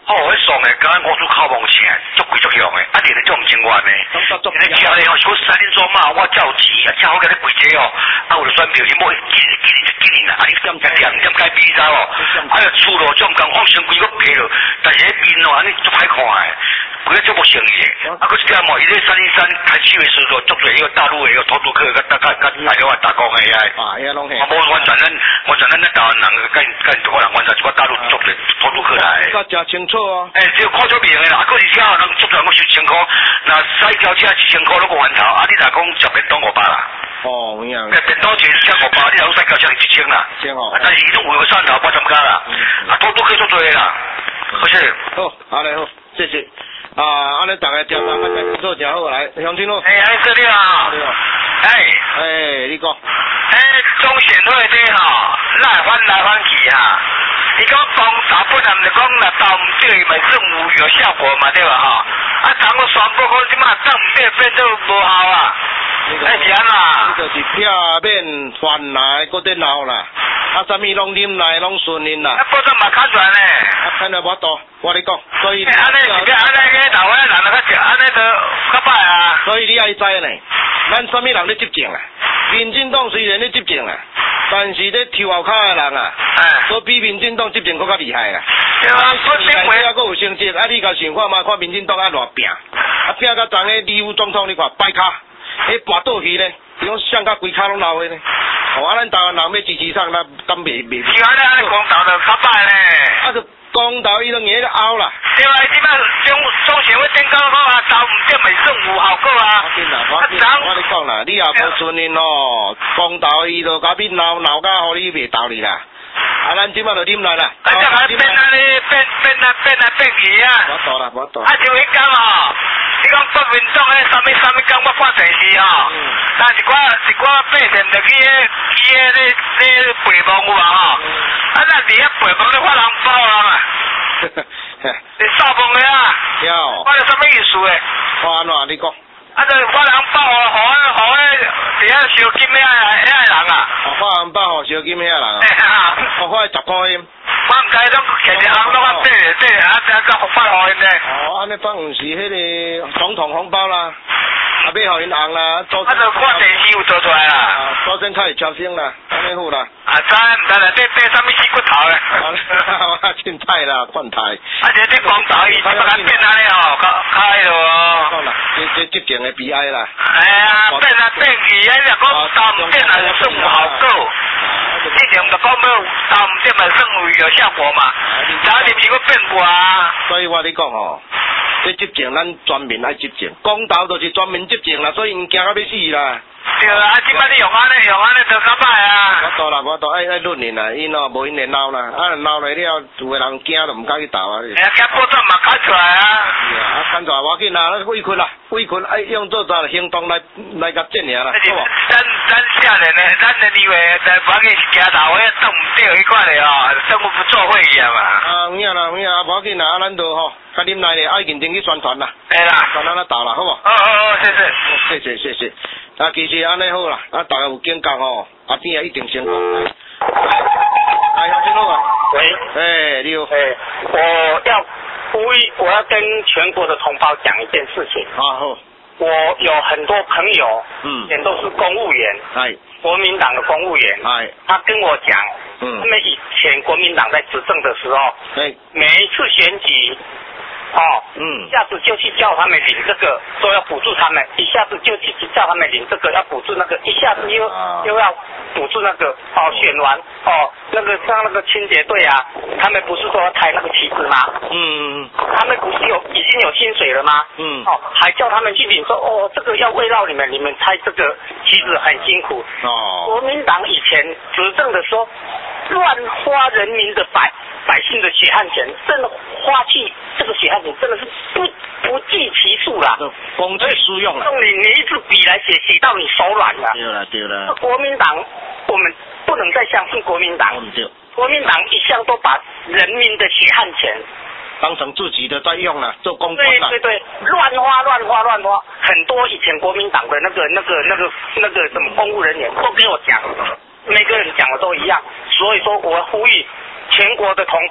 哦，迄爽诶，刚刚我做靠梦起来，足贵足强诶，啊，你咧做唔情愿诶，你徛咧哦，是我三点钟嘛，我照钱啊，正好甲你贵者哦，啊，为了选票，你莫一年一年一年啊，啊，你点点点解比赛哦，啊，厝路种共放成规个票，但是迄面哦，安尼足歹看诶。规个足无诚意诶，啊，佫一点哦，伊咧三零三开始诶时阵，足侪迄个大陆诶个投资客，甲甲甲甲大陆啊打工诶遐。啊，遐拢嘿。啊，无完全咱，完全咱咧台湾人，甲甲中国人完全一个大陆足侪投资客来。 甲真清楚哦。诶， 只有看出名诶啦，啊，佫而且人足侪人收一千箍，若驶一条车一千箍都无烦头，啊，你若讲食便当五百啦。哦，有影。诶，便当一食五百，你若驶一条车一千啦。千哦。啊，但是伊都有个汕头八参加啦，啊，投资客足侪啦。好谢。好，好嘞好，谢谢。啊，安尼大家调查啊，真做真好来，乡亲咯。哎，安是你好。你好。哎。哎，你讲。哎，中选会这吼，来翻来翻去哈。你讲公投本来就讲若投唔对，咪政府有效果嘛，对吧哈？啊，当我宣布讲即马投唔对变做无效啊。哎，是安啦。这就是票面翻来搁在闹啦。啊，啥物拢啉来拢顺啉啦。啊，报纸嘛看出来呢。啊，看到无多，我你讲，所以。安尼是安尼个台湾人较食，安尼就较歹啊。所以你爱知呢，咱啥物人咧执政啊？民进党虽然咧执政啊，但是咧抽后骹的人啊，都比民进党执政更较厉害啦。对啊，我顶回啊，佫有成绩，啊，你甲想看嘛，看民进党啊偌拼，啊拼到昨个李副总统你看摆骹，迄跋倒去咧，伊讲上甲规骹拢流的呢。哦，啊，咱台湾人要支持上，咱敢袂袂？是安尼安尼公投就较歹咧。啊，就公投伊都硬个拗啦。对啊，即摆中中选会顶高讲啊，投唔对咪算有效果啊。我见啦，我见，我你讲啦，你也无顺利咯，公投伊就甲你闹闹甲，互你袂投你啦。啊，咱即摆就啉来啦。啊，即摆变啊咧，变变啊变来变去啊。无多啦，无多。啊，就迄工吼。你讲国民党诶，啥物啥物讲我看电视吼，但是寡是寡百姓就去迄去迄咧咧陪忙有啊吼，啊咱伫遐陪忙咧发红包啊，你扫风诶啊，有，我有啥物意思诶？看安怎你讲？啊，就发红包互互迄互迄伫遐烧金遐遐人啊，发红包互烧金遐人啊，我发十块银。我唔该，拢摕一项拢啊缀缀，啊再甲发互因咧。哦，安尼放毋是迄个总统红包啦，啊买互因红啦，做。啊，就看电视有做出来啦。啊，做声较会超声啦，安尼好啦。啊，知唔知内底缀啥物鸡骨头咧？我凊彩啦，灌菜。啊，这这光头伊怎么变安尼哦？较较迄落哦。讲啦，这这执政的悲哀啦。哎呀，变来变去，哎，若讲投唔对来就算有效果。之前就讲要投唔对咪算有有效果嘛，然后你是个变过啊。所以我你讲吼，这执政咱全民爱执政，公投就是全民执政啦，所以因惊到要死啦。对啊，即摆你用安尼用安尼就较歹啊。我多啦，我多爱爱论人啦，因哦无因会闹啦，啊闹来了，有个人惊就唔敢去投啊。哎呀，今报纸嘛看出来啊。是啊，啊看出来我紧啦，委屈啦，委屈爱用做啥行动来来甲证明啦。好无？咱咱少年的，咱的以为在房个是家头，迄动唔对迄款的哦，政府不做会议啊嘛。啊，有影啦，有影啊，无紧啦，啊咱就吼，甲恁内咧爱认真去宣传啦。哎啦，宣传咱投啦，好无？好好好，谢谢。谢谢谢谢。啊，其实安尼好啦，啊，大家有警觉吼，啊，边也一定成功。哎，乡亲好啊。喂。哎，你好。哎，我要呼吁，我要跟全国的同胞讲一件事情。啊好。我有很多朋友，嗯，也都是公务员，哎，国民党的公务员，哎，他跟我讲，嗯，他们以前国民党在执政的时候，哎，每一次选举。哦，嗯，一下子就去叫他们领这个，说要补助他们；一下子就去叫他们领这个，要补助那个；一下子又、啊、又要补助那个。哦，选完哦，那个像那个清洁队啊，他们不是说要抬那个旗子吗？嗯，他们不是有已经有薪水了吗？嗯，哦，还叫他们去领说，哦，这个要慰劳你们，你们抬这个旗子很辛苦。哦，国民党以前执政的时候，乱花人民的百百姓的血汗钱，真的花去这个血汗钱真的是不不计其数啦，公器私用了。用你你一支笔来写，写到你手软了。对了对了。国民党，我们不能再相信国民党。对。国民党一向都把人民的血汗钱当成自己的在用了，做公关了。对对对，乱花乱花乱花，很多以前国民党的那个那个那个那个什么公务人员都给我讲，每个人讲的都一样，所以说我呼吁全国的同胞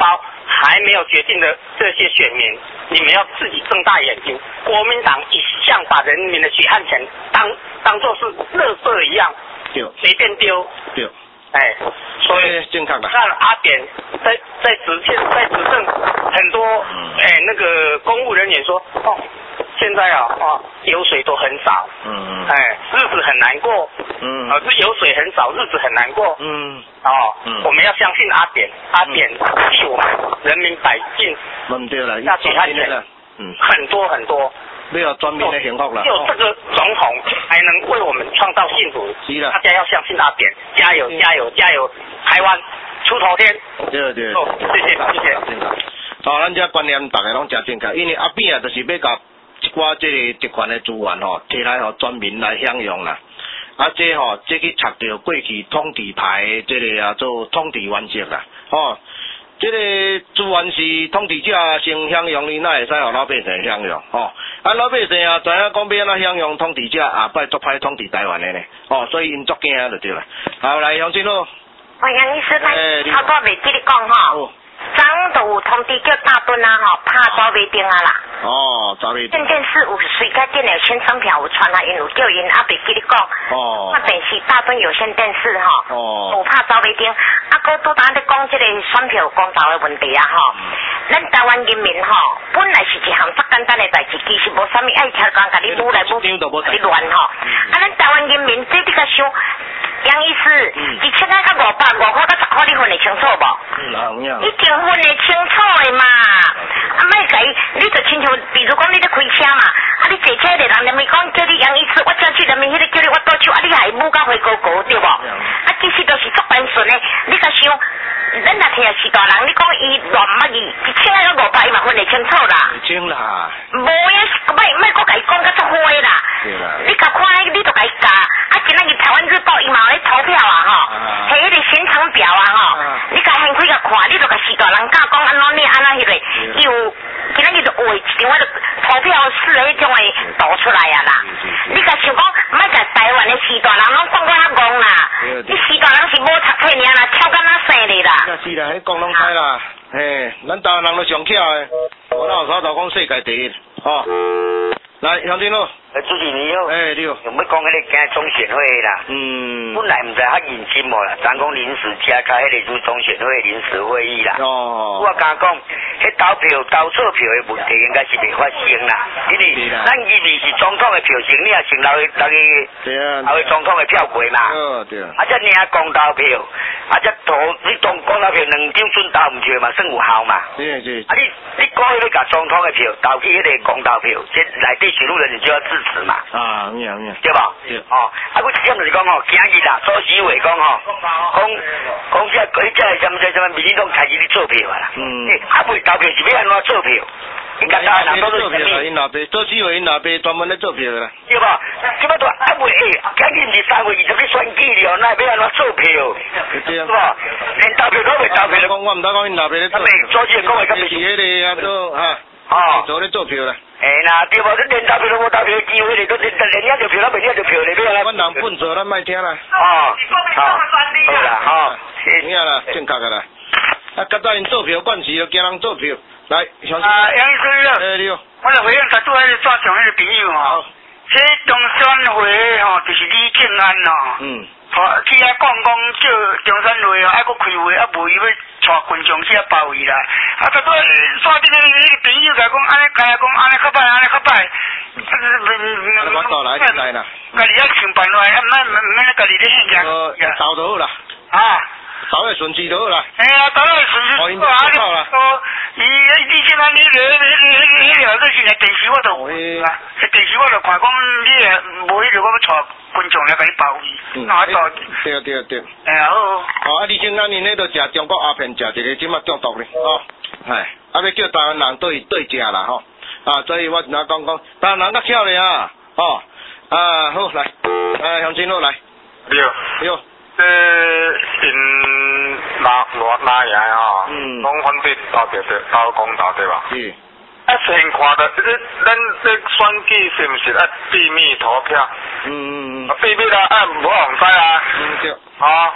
还没有决定的这些选民，你们要自己睁大眼睛。国民党一向把人民的血汗钱当当做是垃圾一样，随便丢。对。哎，所以健康的。 那阿扁在在执现在执政，很多哎那个公务人员说哦。现在啊，哦，油水都很少，嗯，哎，日子很难过，嗯，啊，是油水很少，日子很难过，嗯，哦，嗯，我们要相信阿扁，阿扁替我们人民百姓， 嗯，对了， 要血汗钱，嗯，很多很多， 没有专门的幸福了， 就这个总统还能为我们创造幸福，是的，大家要相信阿扁，加油加油加油，台湾出头天， 对对， 哦，谢谢谢谢， 好，咱这观念大家拢真正确，因为阿扁啊，就是要甲。一寡这个集权的资源吼，摕来互全民来享用啦。啊，这吼、哦，这去插着过去统治派这个啊做统治原则啦。吼、哦，这个资源是统治者先享用，你哪会使互老百姓享用？吼、哦，啊老百姓啊知影讲要安怎享用统治者，啊拜作歹统治台湾的呢。哦，所以因作惊就对啦。好，来杨金路。 我杨医师来， 欸、 超多未记你讲吼。哦昨都有通知叫大墩啊吼，拍早尾灯啊啦。哦，早尾灯。电电视有随家电的宣传票有传啊，因有叫因阿袂记你讲。哦。看电视大墩有线电视吼。哦。有拍早尾灯，啊，搁拄当咧讲即个选票公道的问题啊吼。咱台湾人民吼，本来是一项足简单的代志，其实无啥物爱超工甲你舞来舞去，甲你乱吼。啊，咱台湾人民这你甲想。杨医师，一千块到五百，五块到十块，你分得清楚无？嗯，你一定分得清楚的嘛。啊，莫甲伊，你就亲像，比如讲你咧开车嘛，啊，你坐车的人，人民讲叫你杨医师，我真去人民迄个叫你我倒手，啊，你还舞到回高高对无？啊，其实都是足单纯的，你甲想，咱若听是大人，你讲伊乱乜伊，一千块到五百，伊嘛分得清楚啦。清啦。无呀，莫莫搁甲伊讲甲足花啦。对啦。你甲看，你就甲伊教。啊，今仔日台湾日报伊嘛有咧投票啊吼，系迄个行程表啊吼，你甲先开甲看，你就甲时大人教讲安怎呢安怎迄个，伊有今仔日就画一张迄个投票式的迄种诶图出来啊啦，你甲想讲，莫甲台湾的时大人拢讲我遐戆啦，你时大人是无读册尔啦，超敢若生的啦。是啦，迄讲拢歹啦，嘿，咱台湾人都上巧诶，我哪有啥道讲世界第一，吼。来，乡亲咯。诶，主持你好。诶，你好。用要讲迄个今日中选会啦。嗯。本来毋知较认真无啦，咱讲临时加开迄个中选会临时会议啦。哦。我敢讲，迄投票投错票的问题应该是袂发生啦，因为咱依然是总统的票型，你也成六个六个后个总统的票柜嘛。哦，对。啊，则领公投票，啊，则投你当公投票两张准投毋去嘛，算有效嘛。是是。啊，你你过去你甲总统的票投去迄个公投票，这内底选入人你就要支持嘛。啊，有有。对吧？对。哦，啊，我一点就是讲吼，今日啦，主席话讲吼，讲讲这迄这什么什么民进党开始咧做票啦。嗯。啊，未投票是要安怎做票？你甲大人都是什么？因老爸，主席话因老爸专门咧做票啦。对吧？即摆都啊未，今日是三月二十日选举了，那要安怎做票？对吧？连投票都未投票。我唔得讲因老爸咧做。主席讲话咁是迄个啊都哈。哦。做咧做票啦。诶，那对无？你连投票都无投票机会，你都连连领着票，都未领着票，你要来？阮人笨拙，咱莫听啦。哦。好。好啦，好。听啦，正确个啦。啊，甲早因做票惯势，就惊人做票。来，乡亲。啊，杨医师。诶，你好。我来回应他做迄个抓上迄个朋友吼。这中选会吼，就是李庆安咯。嗯。去遐讲讲叫中山会哦，还佫开会，啊无伊要带群众去遐包围啦。啊，拄拄刷顶个迄个朋友甲讲，安尼甲讲安尼较歹，安尼较歹。啊，我倒来来啦。家己遐想办法，啊，免免家己咧现场。哦，找就好啦。啊。找个顺序就好啦。哎呀，找个顺序就好啊！你说，伊你现在你个、迄个、迄个、迄个，这是电视我都有啦。电视我就看讲，你也无迄个我要带群众来甲你包围，哪到？对对对。哎呀好。哦，啊，你今仔日咧都食中国鸦片，食一个即马中毒咧，哦，系，啊要叫台湾人对对食啦，吼，啊，所以我只讲讲，台湾人较巧咧啊，哦，啊好来，啊乡亲好来。对。对。这因拿拿拿嘢吼，讲反对投票对投公投对吧？是。啊，先看到这个咱这选举是毋是啊秘密投票？嗯嗯嗯。啊秘密啦，啊无人知啊。嗯对。啊，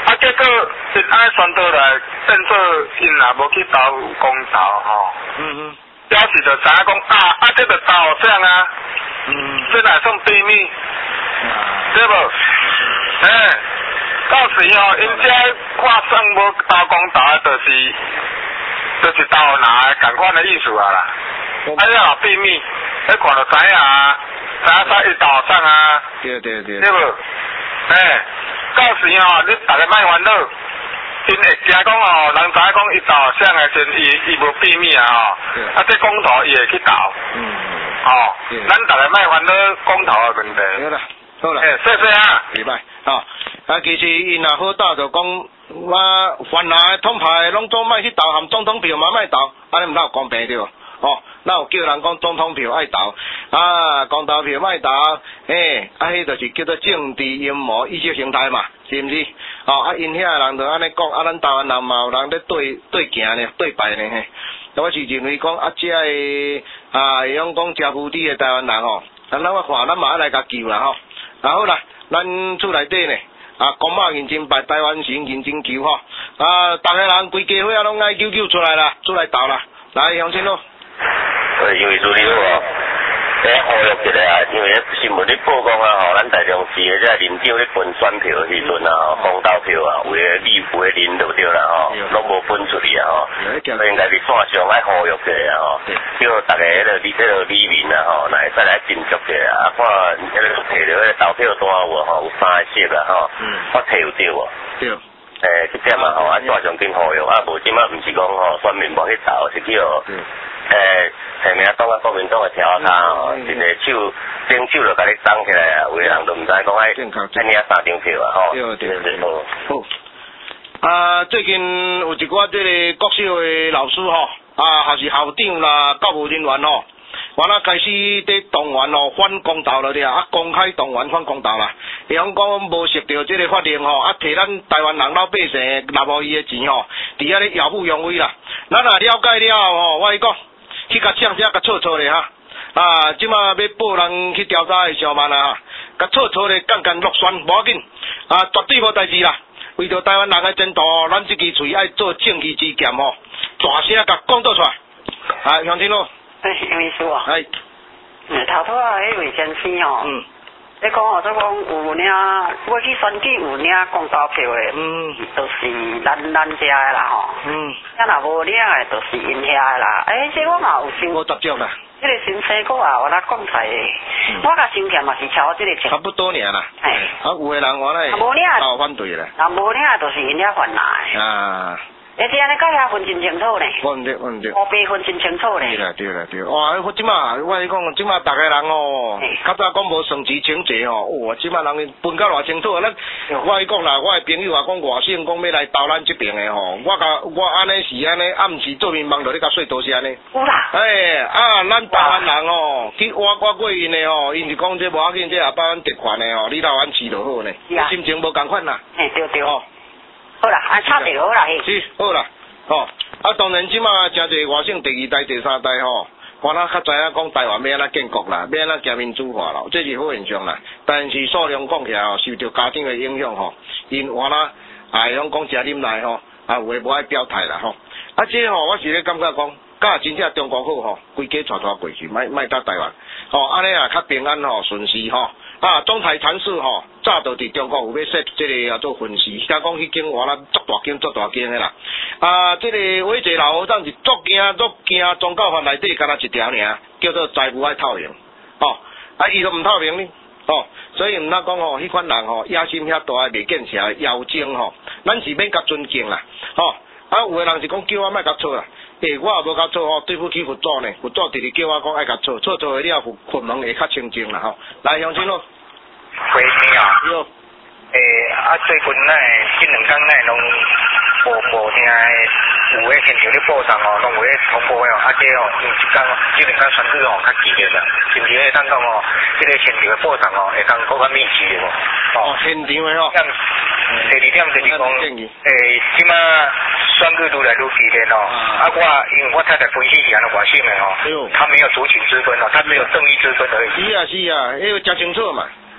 啊，结果是安宣导来，变做因也无去投公投吼。嗯嗯。表示就知影讲啊啊，这个投啥啊？嗯。这乃算秘密，对无？哎，到时吼，因遮看算无投公投的，就是就是投哪的共款的意思啊啦。啊，这若秘密，你看就知影啊，知影啥伊投啥啊？ 对对对。 对无？哎。到时吼，你大家莫烦恼，因会惊讲吼，人知影讲伊投啥个时，伊伊无秘密啊吼，啊这公投伊会去投，嗯，吼，咱大家莫烦恼公投的问题。 好啦，好啦， 哎，谢谢啊， 明白，吼，啊其实因若好打就讲，我泛蓝统派拢总莫去投，含总统票嘛莫投，安尼毋哪有公平对无？哦，那有叫人讲总统票爱投，啊，公投票莫投，诶、欸，啊，迄就是叫做政治阴谋意识形态嘛，是毋是？哦，啊，因遐人就安尼讲，啊，咱台湾人嘛有人咧对对行呢，对摆呢嘿。我是认为讲啊，遮个啊，会用讲真无知的台湾人吼，啊，咱我看咱嘛爱来甲救啦吼。啊好啦，咱厝内底呢，啊，公马认真拜台湾神认真求吼，啊，逐个人规家伙啊拢爱救救出来啦，出来投啦，来乡亲咯。 呃，因为助理哦，诶，呼吁一下啊，因为新闻咧报讲啊，吼，咱台中市诶，这林长咧分选票时阵啊，吼，公投票啊，有诶立有诶林就对啦吼，拢无分出去啊吼，所以应该是线上爱呼吁一下啊吼，叫大家迄个迄个里面啊吼，来再来斟酌一下啊，看迄个摕到迄个投票单有吼，有三个色啊吼，我摕有对无？对。诶，即点啊吼，啊线上紧呼吁啊，无即摆毋是讲吼，选民无去投，是叫。诶，提名党啊，国民党诶条卡吼，一个手整手就甲你挡起来啊，有诶人都毋知讲爱爱领三张票啊吼。对对对。好。 啊，最近有一寡即个国小诶老师吼，啊，还是校长啦、教务人员吼，完了开始伫动员吼反公投了了，啊，公开动员反公投啦。伊讲讲无识到即个法令吼，啊，摕咱台湾人老百姓纳无伊诶钱吼，伫遐咧耀武扬威啦。咱若了解了后吼，我讲。去甲呛遮甲错错咧哈，啊，即马要报人去调查诶上万啊，甲错错咧干干落选无要紧，啊，绝对无代志啦。为着台湾人诶前途，咱即支喙爱做正义之剑吼，大声甲讲倒出来。啊，乡亲咯。 哎，杨秘书啊。 哎。 嗯，头拄啊，迄位先生哦。嗯。你讲哦，即讲有领，我去选举有领公投票诶，嗯，就是咱咱遮诶啦吼，嗯，啊若无领诶，就是因遐诶啦，诶，即我嘛有想， 无十足啦， 即个新生果啊，我来讲出来，我甲新店嘛是超即个差不多尔啦，哎，啊有诶人我咧， 无领也反对啦， 若无领诶，就是因遐犯来，啊。你这安尼甲遐分真清楚呢？ 我毋对，我毋对。 我白分真清楚呢。 对啦，对啦，对。哇，我即马我是讲，即马逐个人哦，较早讲无顺其情节哦，哇，即马人分甲偌清楚啊！咱我是讲啦，我诶朋友啊讲外省讲要来投咱即边诶吼，我甲我安尼是安尼，啊毋是做面忙着咧甲说多是安尼。 有啦。 哎，啊，咱台湾人哦，去挖挖过因诶吼，因是讲这无要紧，这也帮咱特权诶吼，你留咱饲就好呢。是啊。心情无共款啦。 嘿，对对。哦。好啦，啊，插就好啦嘿。 是，好啦。吼、哦，啊，当然即马真侪外省第二代、第三代吼，我咱较知影讲台湾要安怎建国啦，要安怎行民主化啦，这是好现象啦。但是数量讲起来吼，受到家长的影响吼，因我啦啊，用讲食啉来吼，啊有诶无爱表态啦吼。啊，这吼我是咧感觉讲，假真正中国好吼，规家带带过去，莫莫搭台湾，吼安尼啊较平安吼顺势吼。啊，中台禅师吼，早就伫中国有要设即个叫做分寺，听讲迄间话啦，足大间足大间诶啦。啊，即、这个伟济老和尚是足惊足惊，宗教法内底干那一条尔，叫做财富爱透明。哦，啊，伊都毋透明呢。哦，所以毋通讲吼，迄款人吼，野心遐大，未见起来妖精吼，咱是免甲尊敬啦。哦，啊，有诶人是讲叫我莫甲错啦。诶，我也无甲错吼，对不起佛祖呢，佛祖直直叫我讲爱甲错，错错了佛佛门会较清净啦吼。来，乡亲咯。 回听啊。 有。 诶，啊，最近咱这两天咱拢无无听有诶现场咧报上哦，拢有咧通报哦，啊，这哦，因一天这两天选举哦较激烈啦，是毋是会当讲哦，这个现场诶报上哦，会当更较密切的无？ 哦，现场诶哦。 第二点就是讲，诶，即马选举愈来愈激烈哦，啊，我因为我太太分析是安尼外省诶哦，他没有族群之分哦，他只有正义之分而已。 是啊是啊，因为讲清楚嘛。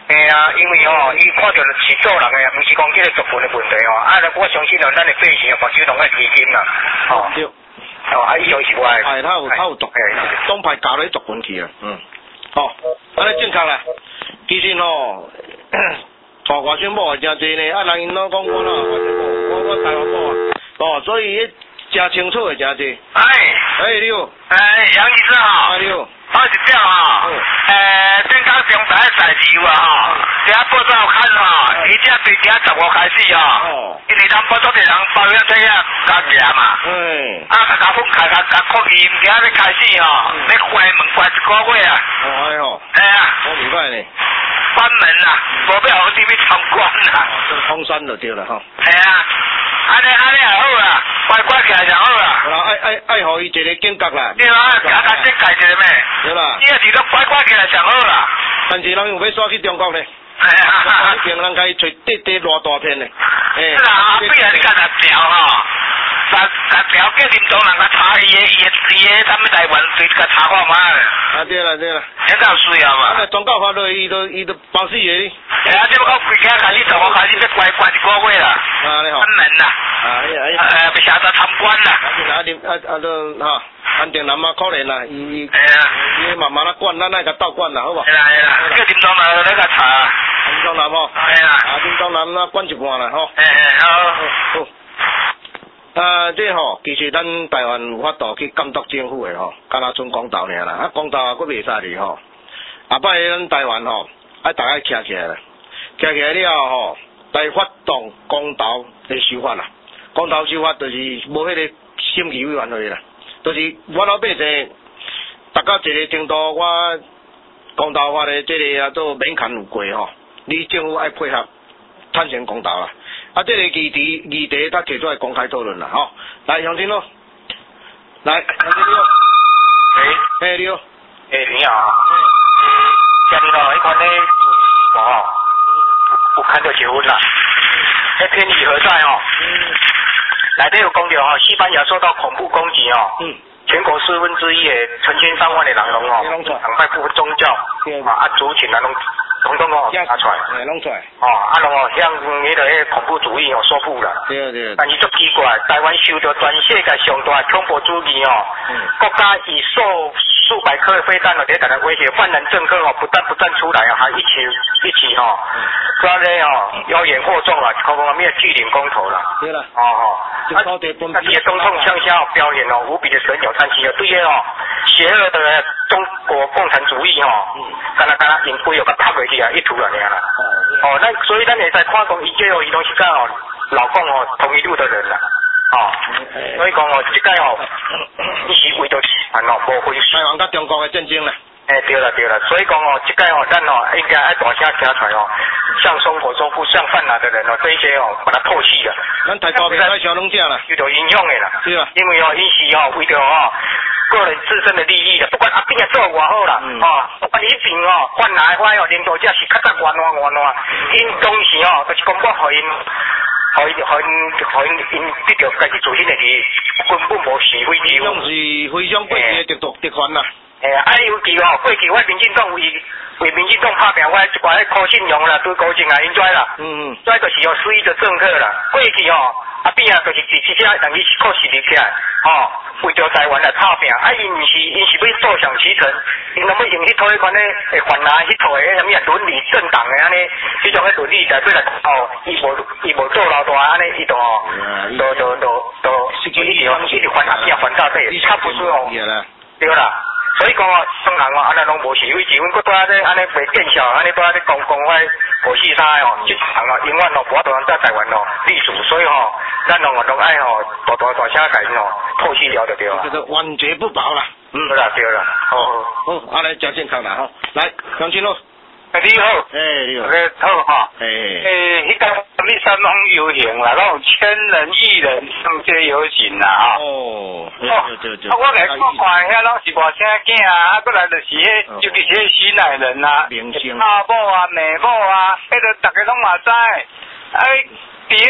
嘿啊，因为吼，伊看到是做人诶，毋是讲即个族群诶问题吼。啊，我相信哦，咱诶百姓目睭拢爱提金啦。哦，对。哦，啊，以上是我诶。 哎，他有他有族，党派加落族群去啊。嗯。哦，安尼正确啦。其实吼，带外省某诶真济呢，啊，人因拢讲我啦，外省某，我我台湾某啊。哦，所以迄真清楚诶真济。 哎。 哎，你好。 哎，杨医生好。 哎，你好。 我是这样哈，诶，顶港中台诶代志有啊哈，第一报纸有看哈，伊只对只十五开始哦，因为咱报纸的人包了这个加价嘛，嗯，啊，甲甲分开甲甲扩伊，今仔要开始吼，要关门关一个月啊， 哦，哎吼， 哎啊， 我明白呢， 关门啦，无要互你去参观啦， 封山就对了哈， 系啊。安尼安尼也好啦，乖乖起来就好啦。 啦，爱爱爱互伊一个警觉啦。 对啦，加加先改一个咩？ 对啦。 伊也是都乖乖起来上好啦。 但是人又要刷去中国呢。 哎呀， 一边人家找地地偌大片呢。 是啦，阿妹啊，你看那条吼，那那条叫林中人甲查伊个伊个伊个他们台湾对甲查看嘛。 啊对啦对啦。 现在有需要嘛？ 啊，那中国法律伊都伊都包死个哩。 哎呀，这么讲规家开始从我开始要乖乖一个月啦。 啊你好。 关门啦。 啊哎呀哎呀。 呃，不下得参观啦。 啊你啊啊都哈，安定南嘛可怜啦，伊哎呀， 伊慢慢啊管，咱那个倒管啦，好吧？ 哎啦哎啦，叫林中人来个查。 林中南吼。 哎呀。 啊林中南那管一半啦吼。 哎哎好。 好。啊，这吼，其实咱台湾有法度去监督政府的吼，敢若剩公道尔啦，啊公道啊，佫袂使哩吼。后摆咱台湾吼，爱大家徛起来啦，徛起来了后吼，来发动公道的修法啦。公道修法就是无迄个审议委员会啦，就是我老百姓达到一个程度，我公道法的这个啊做免砍有过吼，你政府爱配合产生公道啦。啊，这个议题议题，咱提出来公开讨论啦，吼、哦。来，杨金咯，来，杨金你好。 喂， 哎，你好。 哎，你好。今日咯，迄款咧，无吼，有看到新闻啦。迄天宇何在哦？内底有讲到吼，西班牙受到恐怖攻击哦。嗯。全国四分之一的成千上万的人拢哦，崇拜部分宗教，啊啊族群啊拢统统哦拿出来， 哎弄出来， 哦啊拢哦向迄个迄恐怖主义哦说服啦。 对对。 但是足奇怪，台湾受到全世界上大恐怖主义哦，嗯、国家以数数百颗飞弹哦在台湾威胁，犯人政客哦不但不站出来啊，还一起一起哦，抓咧哦妖言惑众啊，口讲咩巨灵公投啦。对啦。哦哦。啊，那这些总统向下表演哦无比的神勇叹息啊，对个哦邪恶的中国共产主义哦，嗯，敢若敢若因规哦甲拍落去啊，一吐了尔啦。哦，咱所以咱会使看讲伊这哦，伊拢是讲哦老共哦同一路的人啦。哦，所以讲哦，即个哦，伊是为着啊哦无分台湾甲中国的战争啦。 哎，对了对了，所以讲哦，这个哦，咱哦应该爱大声讲出来哦，向生活中不向犯难的人哦，这一些哦，把它透析了。 咱台大边来小农家啦， 有着影响的啦。是啊。因为哦，因是哦，为着哦个人自身的利益啦，不管阿扁啊做偌好啦，嗯、哦，不管伊边哦，犯来犯哦，领导者是较较冤枉冤枉，因当时哦，就是讲我互因。互因互因互因因得到家己自身的利益，根本无是非之风。是非常过节的独特权啦。 诶，啊，尤其哦，过去我民进党为为民进党拍拼，我一寡迄柯信荣啦、朱国正啊，因跩啦，嗯嗯，跩就是哦，失意的政客啦。过去哦，阿扁啊，就是直接让伊靠实力起来，吼，为着台湾来拍拼，啊，因毋是因是要坐享其成，因拢要用迄套迄款咧诶泛蓝迄套诶啥物啊伦理政党诶安尼，迄种诶伦理来对来哦，伊无伊无做老大安尼，伊就哦，都都都都一直哦一直还阿扁还到底，他不是哦，对啦。所以讲哦，双人哦，安尼拢无是非之分，佮拄仔咧安尼袂见效，安尼拄仔咧讲讲迄五四三哦，即人哦，永远哦，无法度在台湾哦立足，所以吼，咱哦拢爱吼大大大声甲因哦透析了就对了。 叫做晚节不保啦。 嗯，对啦对啦，好好， 好，安尼真健康啦吼，来，杨金咯。 哎，你好， 哎，你好， 哎，好哈， 哎， 诶，迄个你三方游行啦，拢有千人、亿人上街游行啦，吼。哦，对对对。啊，我来看看，遐拢是偌声囝啊，啊，过来就是迄，尤其是迄徐乃人啊， 明星， 阿某啊、美某啊，迄个大家拢嘛知，啊，伫迄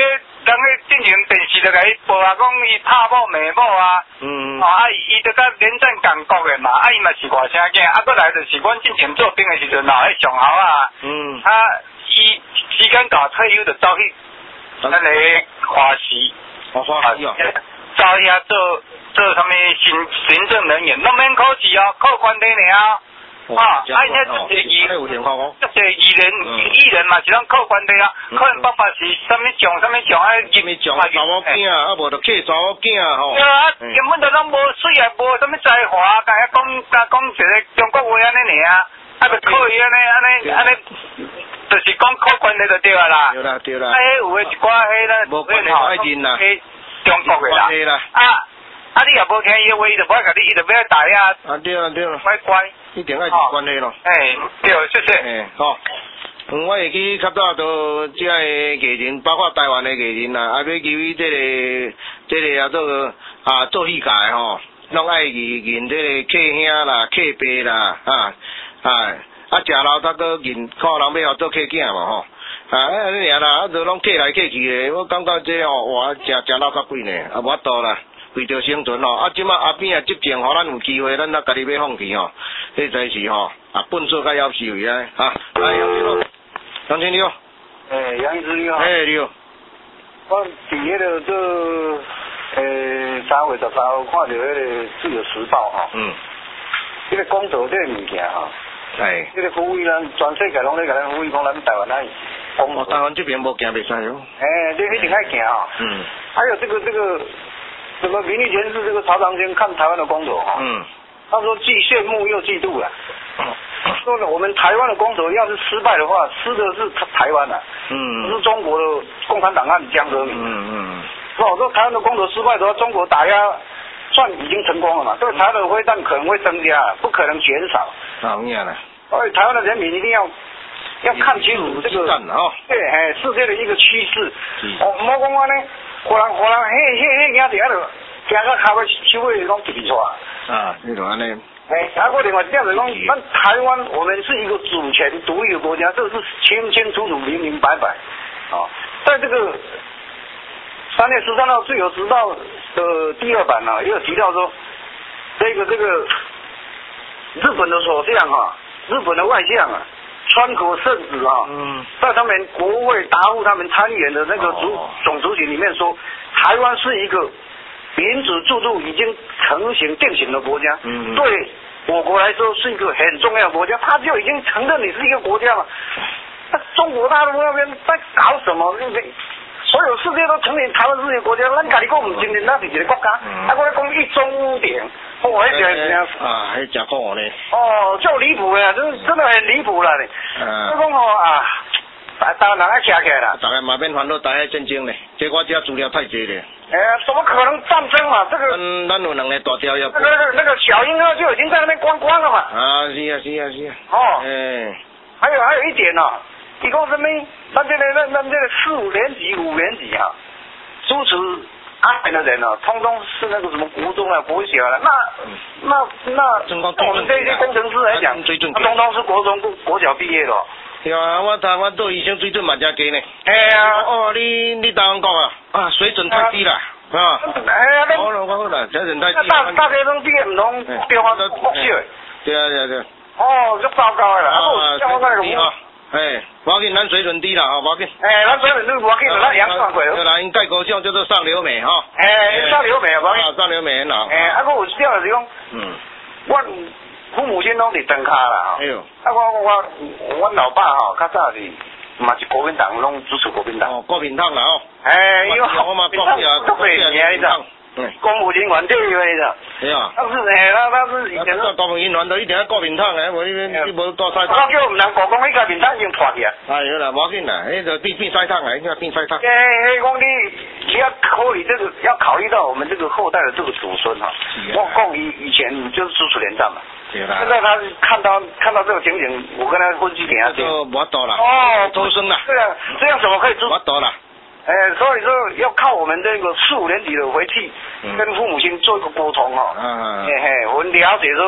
刚去进前电视就甲伊报啊，讲伊拍某骂某啊，嗯，哦啊伊就甲连战港国的嘛，啊伊嘛是外省囝，啊过来就是阮进前做兵的时阵哦，迄上校啊，嗯，啊伊时间到退休就走去咱个华西， 哦华西哦， 走遐做做啥物行行政人员，拢免考试哦，考官底尔。啊，啊，那这些艺，这些艺人、艺人嘛是拢靠关系啊，可能爸爸是啥物奖、啥物奖啊， 什么奖查某囝啊，啊无就客查某囝吼。 对啊，根本就拢无水啊，无啥物才华，甲遐讲甲讲一个中国话安尼尔，啊，就靠伊安尼安尼安尼，就是讲靠关系就对啊啦。 对啦对啦。 啊，迄有诶一寡迄咧， 无关系爱认啦。 迄中国诶啦。啊，啊你也无听伊诶话，伊就无爱甲你，伊就要大啊。 啊对啊对啊。 乖乖。 一定爱是关系咯。 哎，对，谢谢。 哎，好。嗯，我会去较早都遮个艺人，包括台湾的艺人啦，啊，要求伊这个这个啊做啊做戏界吼，拢爱去认这个客兄啦、客伯啦，啊啊啊，食老早个认靠人要做客囝嘛吼。啊，安尼尔啦，啊，都拢客来客去的，我感觉这哦，哇，食食老较贵呢，啊，无法度啦。为着生存哦，啊，即马阿边啊执政，互咱有机会，咱啊家己要放弃吼，迄才是吼，啊，笨手甲夭寿为啊，哈，来杨经理，杨经理哦， 诶，杨医师你好， 诶，你好， 我伫迄个做诶三月十三号看到迄个《自由时报》吼，嗯，迄个公投这个物件吼， 哎， 迄个呼吁咱全世界拢咧甲咱呼吁讲咱台湾爱公投， 台湾这边无行袂使哦， 诶，这一定爱行吼，嗯，还有这个这个。什么民意前是这个曹长先看台湾的公投哈，嗯，他说既羡慕又嫉妒了，说呢我们台湾的公投要是失败的话，失的是台湾啊，嗯，不是中国的共产党和江泽民，嗯嗯，说我说台湾的公投失败的话，中国打压算已经成功了嘛，这个台湾的飞弹可能会增加，不可能减少， 当然了， 所以台湾的人民一定要要看清楚这个，对，哎，世界的一个趋势，哦，莫讲话呢。忽然忽然，迄迄迄囝伫遐度，行到骹尾手尾拢直直出来。啊， 你就安尼。 哎，啊，我另外点就讲，咱台湾我们是一个主权独立的国家，这是清清楚楚、明明白白。啊，在这个三月十三号《自由时报》的第二版呢、啊，也有提到说，这个这个日本的首相哈、啊，日本的外相啊。川口圣子啊，嗯，在他们国会答复他们参议员的那个主、哦、总主席里面说，台湾是一个民主制度已经成型定型的国家，嗯，对我国来说是一个很重要的国家，他就已经承认你是一个国家了。那中国大陆那边在搞什么？所有世界都承认台湾是一个国家，咱家己讲唔承认，咱是一个国家。啊，我咧讲一中屋顶，哦，迄个啊，迄真好呢。 哦，就离谱呀，真真的很离谱了呢。嗯。我讲吼啊，大大人爱吃起来啦。 大家嘛免烦恼，大家战争呢，这我这资料太多了。 哎呀，怎么可能战争嘛？这个。 嗯，咱有两个大条要。 那个那个小婴儿就已经在那边观光了嘛。 啊，是啊，是啊，是啊。 哦。 哎。 还有还有一点呢、啊。一共什么？咱这个咱咱这个四五年级、五年级啊，主持安排的人啊，通通是那个什么国中啊、国小啊，那那那我们这些工程师来讲，他通通是国中、国小毕业的、哦。 对啊，我台湾做医生水准嘛真低呢。 哎呀， 哦，你你台湾讲啊，啊水准太低了，啊。 哎呀， 好了好了，水准太低。 大大学生毕业唔通标翻国小？ 对啊对啊对。 哦，就糟糕了，啊，像我那个。 哎，无要紧，咱水准低啦，吼，无要紧。 哎，咱水准低，无要紧，咱阳算过。 就咱因盖高奖叫做上流美，吼。 哎，上流美啊，无要紧。 啊，上流美很好。 哎，啊，我有一点就是讲，嗯，我父母亲拢伫灯卡啦，吼。哎呦。啊，我我我老爸吼，较早是嘛是国民党，拢支持国民党。 哦，国民党啦，吼。 哎，因为我嘛国民党， 国民党，你知道？嗯。公务人员这一位的。对啊。但是哎，那那是以前。 公务人员都一定要国民党诶，无你你无多晒。 我叫唔能国公，迄个民党已经破去啊。 哎，好啦，无要紧啦，迄就变变晒汤啊，应该变晒汤。 哎，迄讲你你要考虑这个，要考虑到我们这个后代的这个祖孙哈。我讲以以前就是支持连战嘛。对啦。现在他看到看到这个情景，我跟他分析给他听。 就无多啦。 哦， 偷生啦。 对啊，这样怎么可以支持？ 无多啦。 哎，所以说要靠我们这个四五年级的回去，跟父母亲做一个沟通哈。嗯嗯。嘿嘿，我们了解说，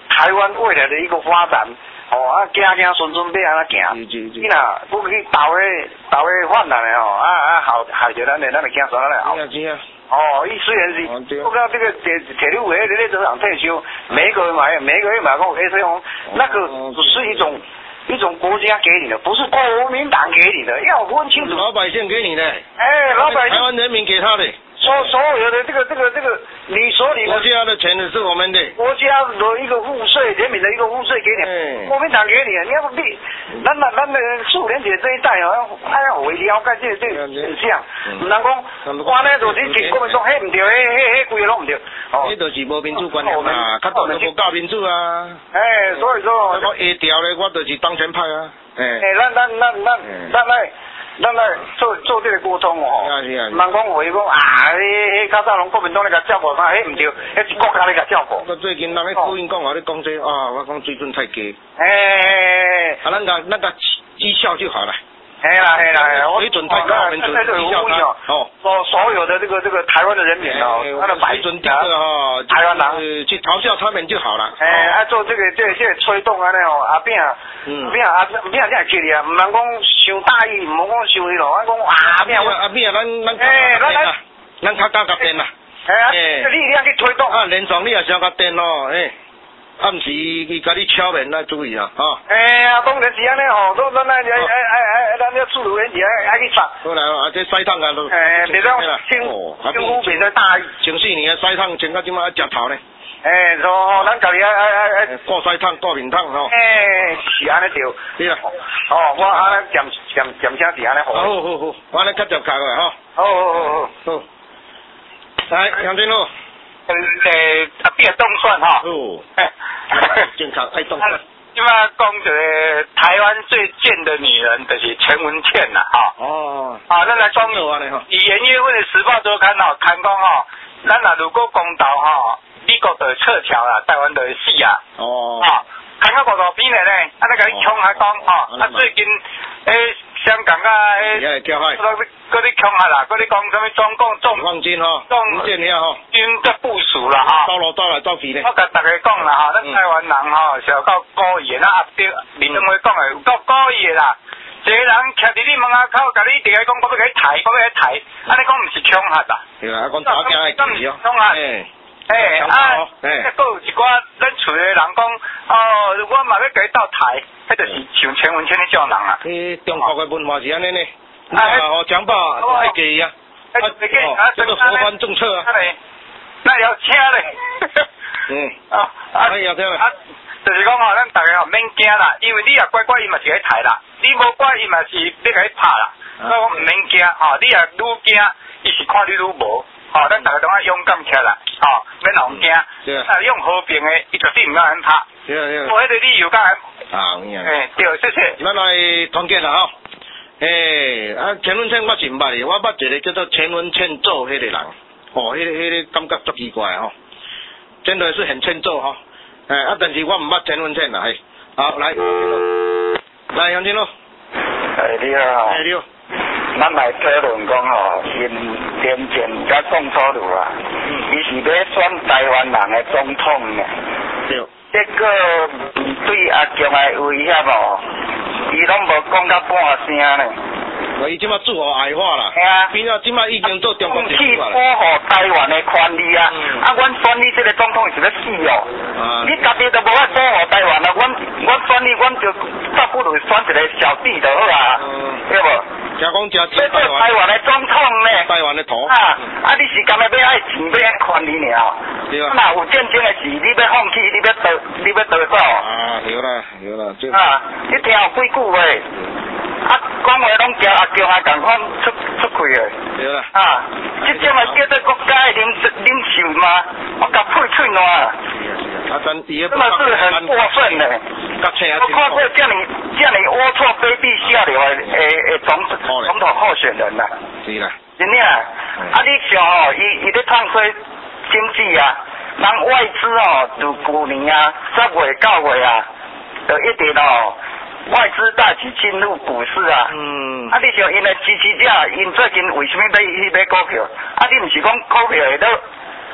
台湾未来的一个发展。哦，啊，囝囝孙孙要安怎行？你若不去投迄投迄泛滥的吼，啊啊害害着咱的咱的囝孙来后。哦，伊虽然是不讲这个铁铁路委的那种退休，每一个月买，每一个月买讲哎，这种那个是一种一种国家给你的，不是国民党给你的，要问清楚。 老百姓给你的。 哎，老百姓。 台湾人民给他的。 所所有的这个这个这个，你所里的国家的钱是我们的， 国家的一个赋税，人民的一个赋税给你，国民党给你，你要不必，咱咱咱的苏联姐这一代哦，哎呀，我了解这这现象，唔能讲，我呢就是听国民党迄唔对，迄迄迄规个拢唔对， 哦，迄就是无民主观念嘛，较多就无教民主啊， 哎，所以说， 我下调咧，我就是当权派啊， 哎，咱咱咱咱咱来。咱来做做这个沟通哦，唔通讲话讲啊，迄迄较早拢国民党咧甲照顾，迄唔对，迄是国家咧甲照顾。 我最近人咧讨论讲话咧讲这啊，我讲水准太低。 哎， 啊，咱个那个绩效就好了。 哎啦哎啦， 水准太高，我们就绩效高。 哦，所所有的这个这个台湾的人民哦，他的水准低的哈， 台湾人去嘲笑他们就好了。 哎，啊做这个这个这个推动安尼哦，阿扁，嗯，扁阿扁真系激烈，唔能讲伤大意，唔好讲伤迄咯，我讲阿扁阿扁，咱咱哎，咱咱咱较加甲电啦。 哎啊，力量去推动。 啊，连爽你也想甲电咯，哎。暗时伊甲你敲门来注意啊，吼！ 哎呀，当然是安尼吼，都咱咱哎哎哎，咱要处理问题爱爱去查。 好来啊，这西汤啊都。 哎，别当轻轻忽别在大意。 前四年的西汤，前到即马食头呢。 哎，说咱家己爱爱爱爱过西汤过面汤吼。 哎，是安尼对。 对啦。 哦，我安尼减减减声是安尼好。 好好好，我安尼较接开个吼。 好好好好好。来，杨振路。 诶，阿扁动算哈。 哦。健康爱动算。 即马讲一个台湾最贱的女人，就是陈文茜啦，哈。 哦。 啊，咱来讲以元月份的《时报周刊》吼，刊讲吼，咱若如果公投吼，美国就撤侨啦，台湾就会死啊。 哦。 啊，看到五路边的咧，啊，那甲你穷还讲吼，啊，最近诶。香港啊， 诶，叫海， 嗰啲强下啦，嗰啲讲什么中共重放军吼， 重建了吼， 军的部署啦哈， 走路走来走去咧。 我甲大家讲啦哈，咱台湾人吼是有够故意的，咱压迫林登辉讲的有够故意的啦。一个人徛伫你门口口，甲你直接讲我要给你抬，我要给你抬，安尼讲毋是恐吓啦。 对啦，讲打架的气哦。 恐吓。诶，啊，诶，还有一寡咱厝的人讲，哦，我嘛要给你斗抬，迄就是像陈文茜迄种人啊。 诶，中国的文化是安尼呢，啊，哦，蒋爸爱给伊啊，啊，哦，这个佛翻政策啊。 那要请咧。 嗯。 啊， 啊，要听啊，就是讲吼，咱大家吼免惊啦，因为你也乖乖，伊嘛是去抬啦；你无乖，伊嘛是要甲你拍啦。所以我毋免惊，吼，你也愈惊，伊是看你愈无。吼，咱大家都爱勇敢起来，吼，免互惊，啊，用和平的，伊绝对毋敢安拍， 对啊对啊， 无迄个理由敢安， 啊，有影， 诶，对，谢谢。 咱来团结啦吼，诶，啊，陈文茜我是毋捌的，我捌一个叫做陈文茜做迄个人，哦，迄个迄个感觉足奇怪吼，真的是很欠揍吼，诶，啊，但是我毋捌陈文茜啦，嘿，好，来，来杨金路， 诶，你好， 诶，你好。 咱来讨论讲吼，因连前甲讲错路啊，伊是要选台湾人的总统呢。 对。 结果对阿强的威胁哦，伊拢无讲到半声呢。 伊即马自我矮化啦，变啊，即马已经做中国政府啦。 去保护台湾的权利啊！啊，阮选你这个总统是要死哦！你家己都无法保护台湾啊！阮阮选你，阮就倒不如选一个小弟就好啊，对无？ 听讲真这做台湾的总统呢？ 台湾的头啊！啊，你是干那要爱钱，要爱权利尔？ 对啊。 那有战争的事，你要放弃，你要逃，你要逃走？ 啊，对啦，对啦，这。 啊，你听有几句话？啊，讲话拢交阿强啊，共款出出气的。 对啦。 啊，这种啊叫做国家的领领袖嘛，我甲配喙烂。是啊是啊，啊真伊真的是很过分的。我看过这样这样龌龊卑鄙下流的诶诶总总统候选人呐。 是啦。 真正啊，啊你想哦，伊伊咧唱衰经济啊，人外资哦，就去年啊十月九月啊，就一直哦。外资大举进入股市啊！嗯，啊，你像因的支持者，因最近为什么买去买股票？啊，你毋是讲股票会到啊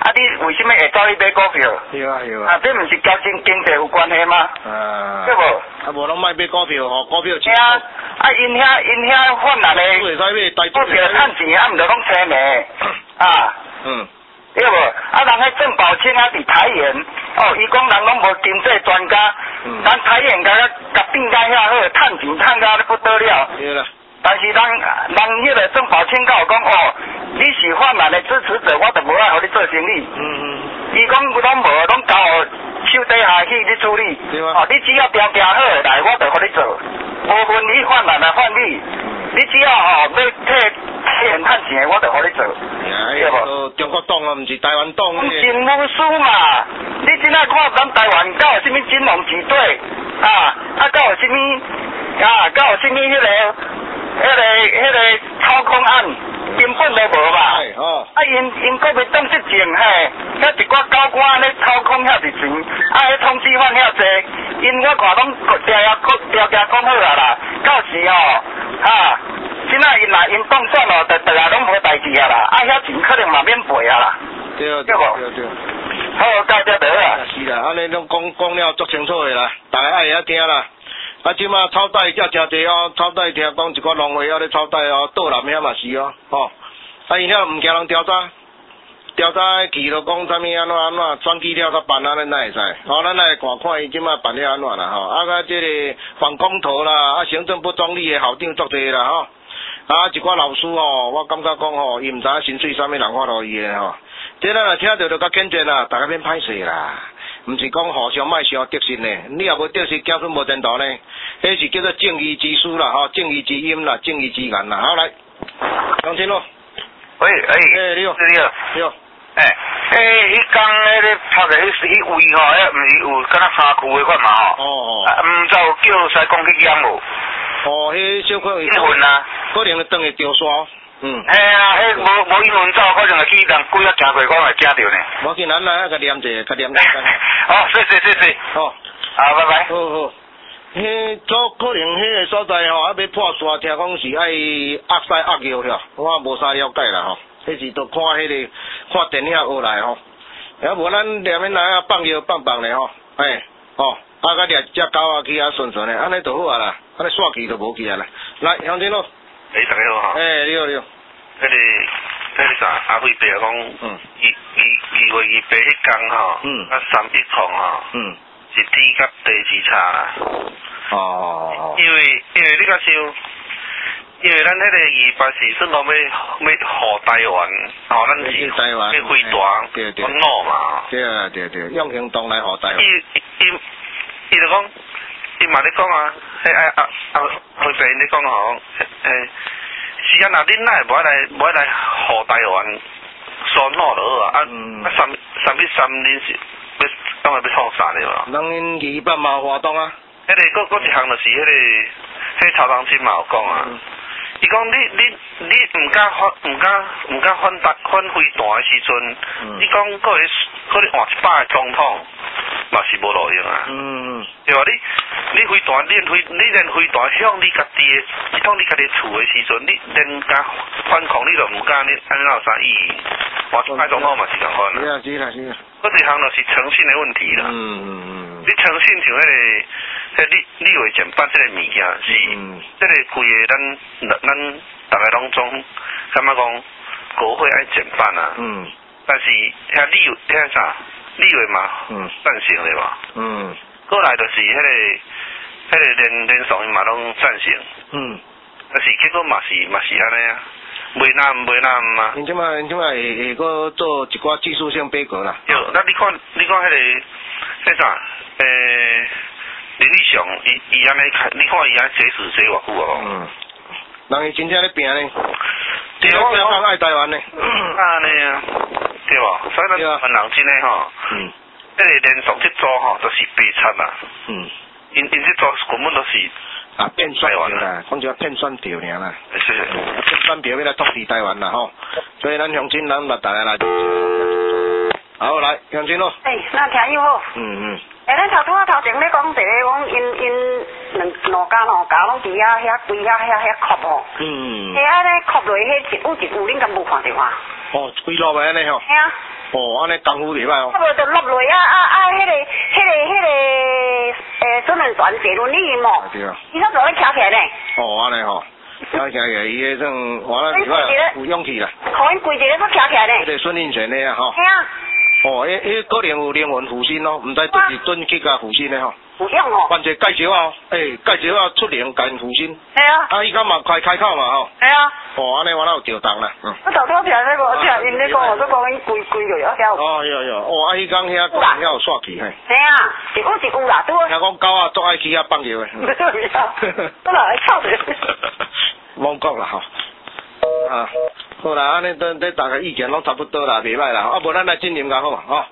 啊你为什么会走去买股票？ 对啊对啊。 啊，这毋是交经经济有关系吗？ 啊。 对无？ 啊，无拢卖买股票吼，股票钱。 啊，啊因遐因遐泛滥的股票趁钱，啊毋着讲青梅啊。嗯。对无？啊，人迄郑宝清啊，伫台盐，哦，伊讲人拢无经济专家，嗯、咱台盐甲甲变甲遐好，趁钱趁甲不得了。 对啦。 但是人人迄个郑宝清甲我讲哦，你是泛滥的支持者，我就无爱互你做生意。嗯嗯。伊讲我拢无，拢交我手底下去你处理。对啊。哦，你只要条件好来，我就互你做，无分你泛滥啊泛你，你只要哦要替台盐趁钱，我就互你做。对无？ 中国党啊，毋是台湾党。 金无输嘛，你真爱看咱台湾，敢有啥物金融集队啊？啊，敢有啥物啊？敢有啥物迄个、迄个、迄个操控案，根本都无嘛。哦。啊，因因国民党执政嘿，遐一寡高官咧操控遐侪钱，啊，迄通缉犯遐济，因我看拢条条条条讲好啊啦，到时吼啊。即摆因若因当选咯，就大家拢无代志啊啦，啊遐钱可能嘛免赔啊啦， 对对无？ 对对。 好，到这得啊。 是啦，安尼拢讲讲了足清楚的啦，大家爱会晓听啦。啊，即摆草贷才诚济哦，草贷听讲一寡农会还咧草贷哦，倒南遐嘛是哦，吼。啊，因遐毋惊人调查，调查去就讲啥物安怎安怎，选举了才办啊，咱哪会知？吼，咱来看看伊即摆办了安怎啦吼。啊，甲即个反公投啦，啊，行政不中立的校长足济啦吼。啊，一寡老师吼，我感觉讲吼，伊毋知影薪水啥物人发落伊的吼。这咱若听到就较坚决啦，大家免歹势啦，毋是讲互相卖相得失呢。你若无得失，子孙无前途呢。迄是叫做正义之师啦，吼，正义之音啦，正义之言啦。好来，杨天路。 喂，哎， 哎，你好， 你好， 你好。 哎，诶，迄工迄个拍个迄迄位吼，迄毋是有敢若三区的款嘛吼？哦哦。啊，毋知有叫西讲去验无？ 哦，迄小可能英文啊， 可能会当会掉刷。嗯。 嘿啊，迄无无英文走，可能会去人几啊行过，可能会惊着呢。 无紧，咱来甲念者，甲念者。 好，谢谢谢谢。 好， 啊，拜拜。 好好。迄做可能迄个所在吼，啊要破线，听讲是爱压西压药遐，我无啥了解啦吼。迄是都看迄个看电影学来吼。啊无咱连面来啊放药放放咧吼，哎，哦，啊甲掠只狗啊去啊顺顺咧，安尼就好啊啦。安尼煞去就无去啊啦。来，向天路。 诶，大家好哈。 诶，你好你好。 迄个迄个啥阿辉伯讲，嗯，二二二月二八迄天吼，嗯，啊三一空吼，嗯，是天甲地之差啦。哦哦哦。因为因为你较想，因为咱迄个二八是算讲要要护台湾，吼，咱是台湾要飞弹， 对对， 攞嘛。 对啊对对，用行动来护台湾。 伊伊伊就讲。伊嘛咧讲啊，迄啊啊啊，辉伯你讲吼，诶，是啊，若恁哪会无来无来护台湾，所弄就好啊。啊，啊三三一三恁是要当然要创啥的嘛？ 人因二八嘛有活动啊。 迄个佫佫一项就是迄个，迄个曹长青嘛有讲啊。伊讲你你你毋敢反毋敢毋敢反弹反飞弹的时阵，你讲佫会佫咧换一百个总统。嘛是无路用啊，嗯，对吧？你你飞弹练飞，你连飞弹向你家己的，向你家己厝的时阵，你连敢反抗你都毋敢，你安怎有啥意义？换一摆总统嘛是共款啦。是啊是啊是啊。嗰一项就是诚信的问题啦。嗯嗯嗯。你诚信像迄个，迄立立委简办即个物件是，即个规个咱咱大家拢总感觉讲国会爱简办啊。嗯。但是遐立遐啥？立委嘛，嗯，赞成的嘛，嗯，过来就是迄、那个、迄个连连上嘛拢赞成，嗯，但是结果嘛是嘛是安尼啊，袂难袂难嘛。 因即摆因即摆会会搁做一寡技术性改革啦。 对，那你看你看迄、那个迄啥，诶，林立雄伊伊安尼看，你看伊安坐死坐偌久啊？嗯， 人伊真正咧拼呢，对啊，拼讲爱台湾呢， 安尼啊。对吧？所以咱台湾人真诶吼，嗯，迄个连续这组吼都是悲惨啦，嗯，因因这组根本都是啊骗选票啦，讲只骗选票尔啦， 是是， 骗选票要来统治台湾啦吼，所以咱乡亲咱嘛大家来，好来乡亲咯， 诶，那听有好， 嗯嗯， 诶，咱头拄啊头前咧讲一个讲因因两两家两家拢伫遐遐规遐遐遐哭吼，嗯，遐咧哭落迄一有一有恁敢无看到啊？ 哦，规路袂安尼吼。 系啊。 哦，安尼功夫袂歹哦。 啊无就落落啊啊啊！迄个迄个迄个诶，双人船坐轮椅嘛。 对啊。 伊那做咧徛起来呢。 哦，安尼吼。徛起来，伊迄种完了以外有勇气啦。 可以跪一个都徛起来呢。 迄个孙运泉的啊吼。 系啊。 哦，迄迄可能有灵魂附身咯，毋知倒是蹲去甲附身的吼。 有用哦。 反正介绍啊，诶，介绍啊出灵甲因附身。 系啊。 啊，伊敢嘛开开口嘛吼。 系啊。 哦，安尼我那有着当啦。嗯。 我头拄听那个，听因咧讲，我都讲因跪跪落了遐。 哦，有有，哦，啊，迄讲遐讲遐有煞气嘿。 系啊，一有一有啦，拄。 听讲狗啊，足爱去遐放尿的。 都来来臭的。 罔讲啦吼。啊，好啦，安尼都都大家意见拢差不多啦，袂歹啦，啊，无咱来进行较好嘛，吼。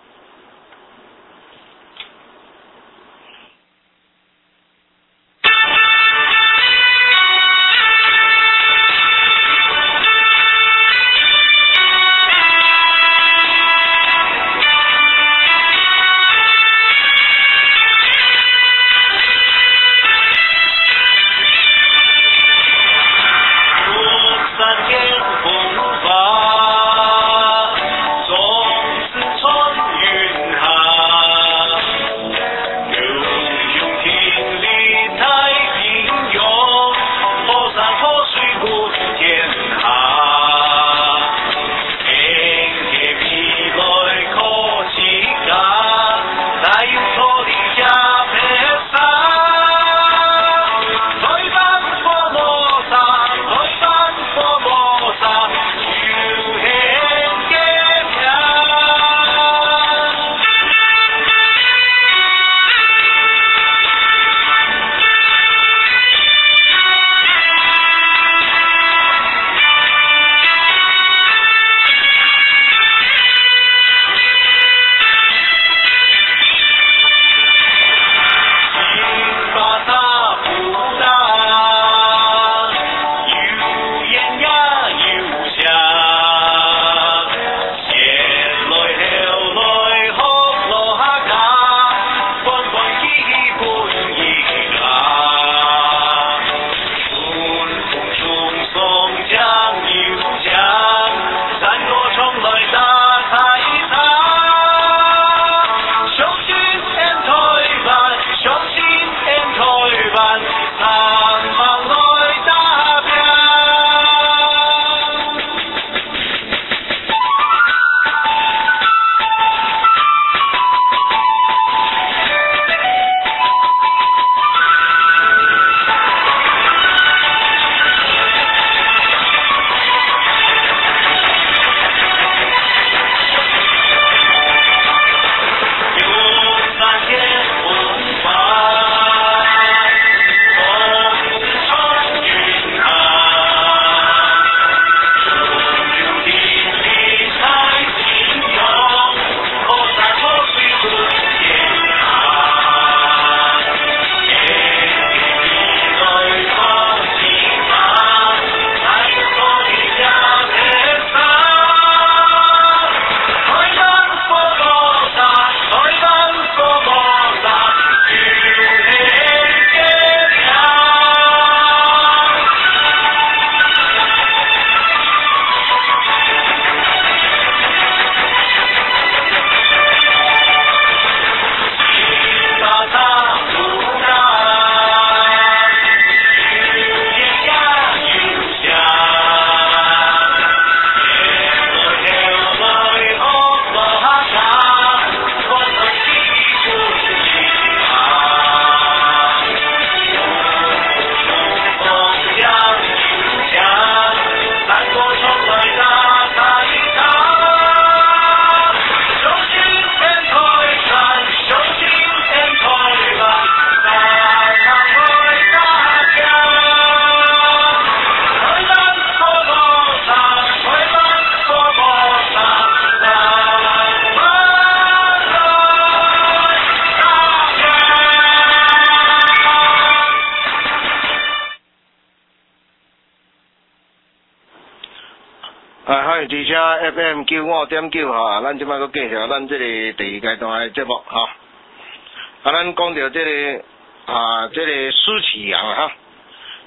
欢迎之声 F M 九五点九哈，咱即摆搁继续咱即个第二阶段的节目哈。啊，咱讲到即、这个啊，即、这个苏启阳哈，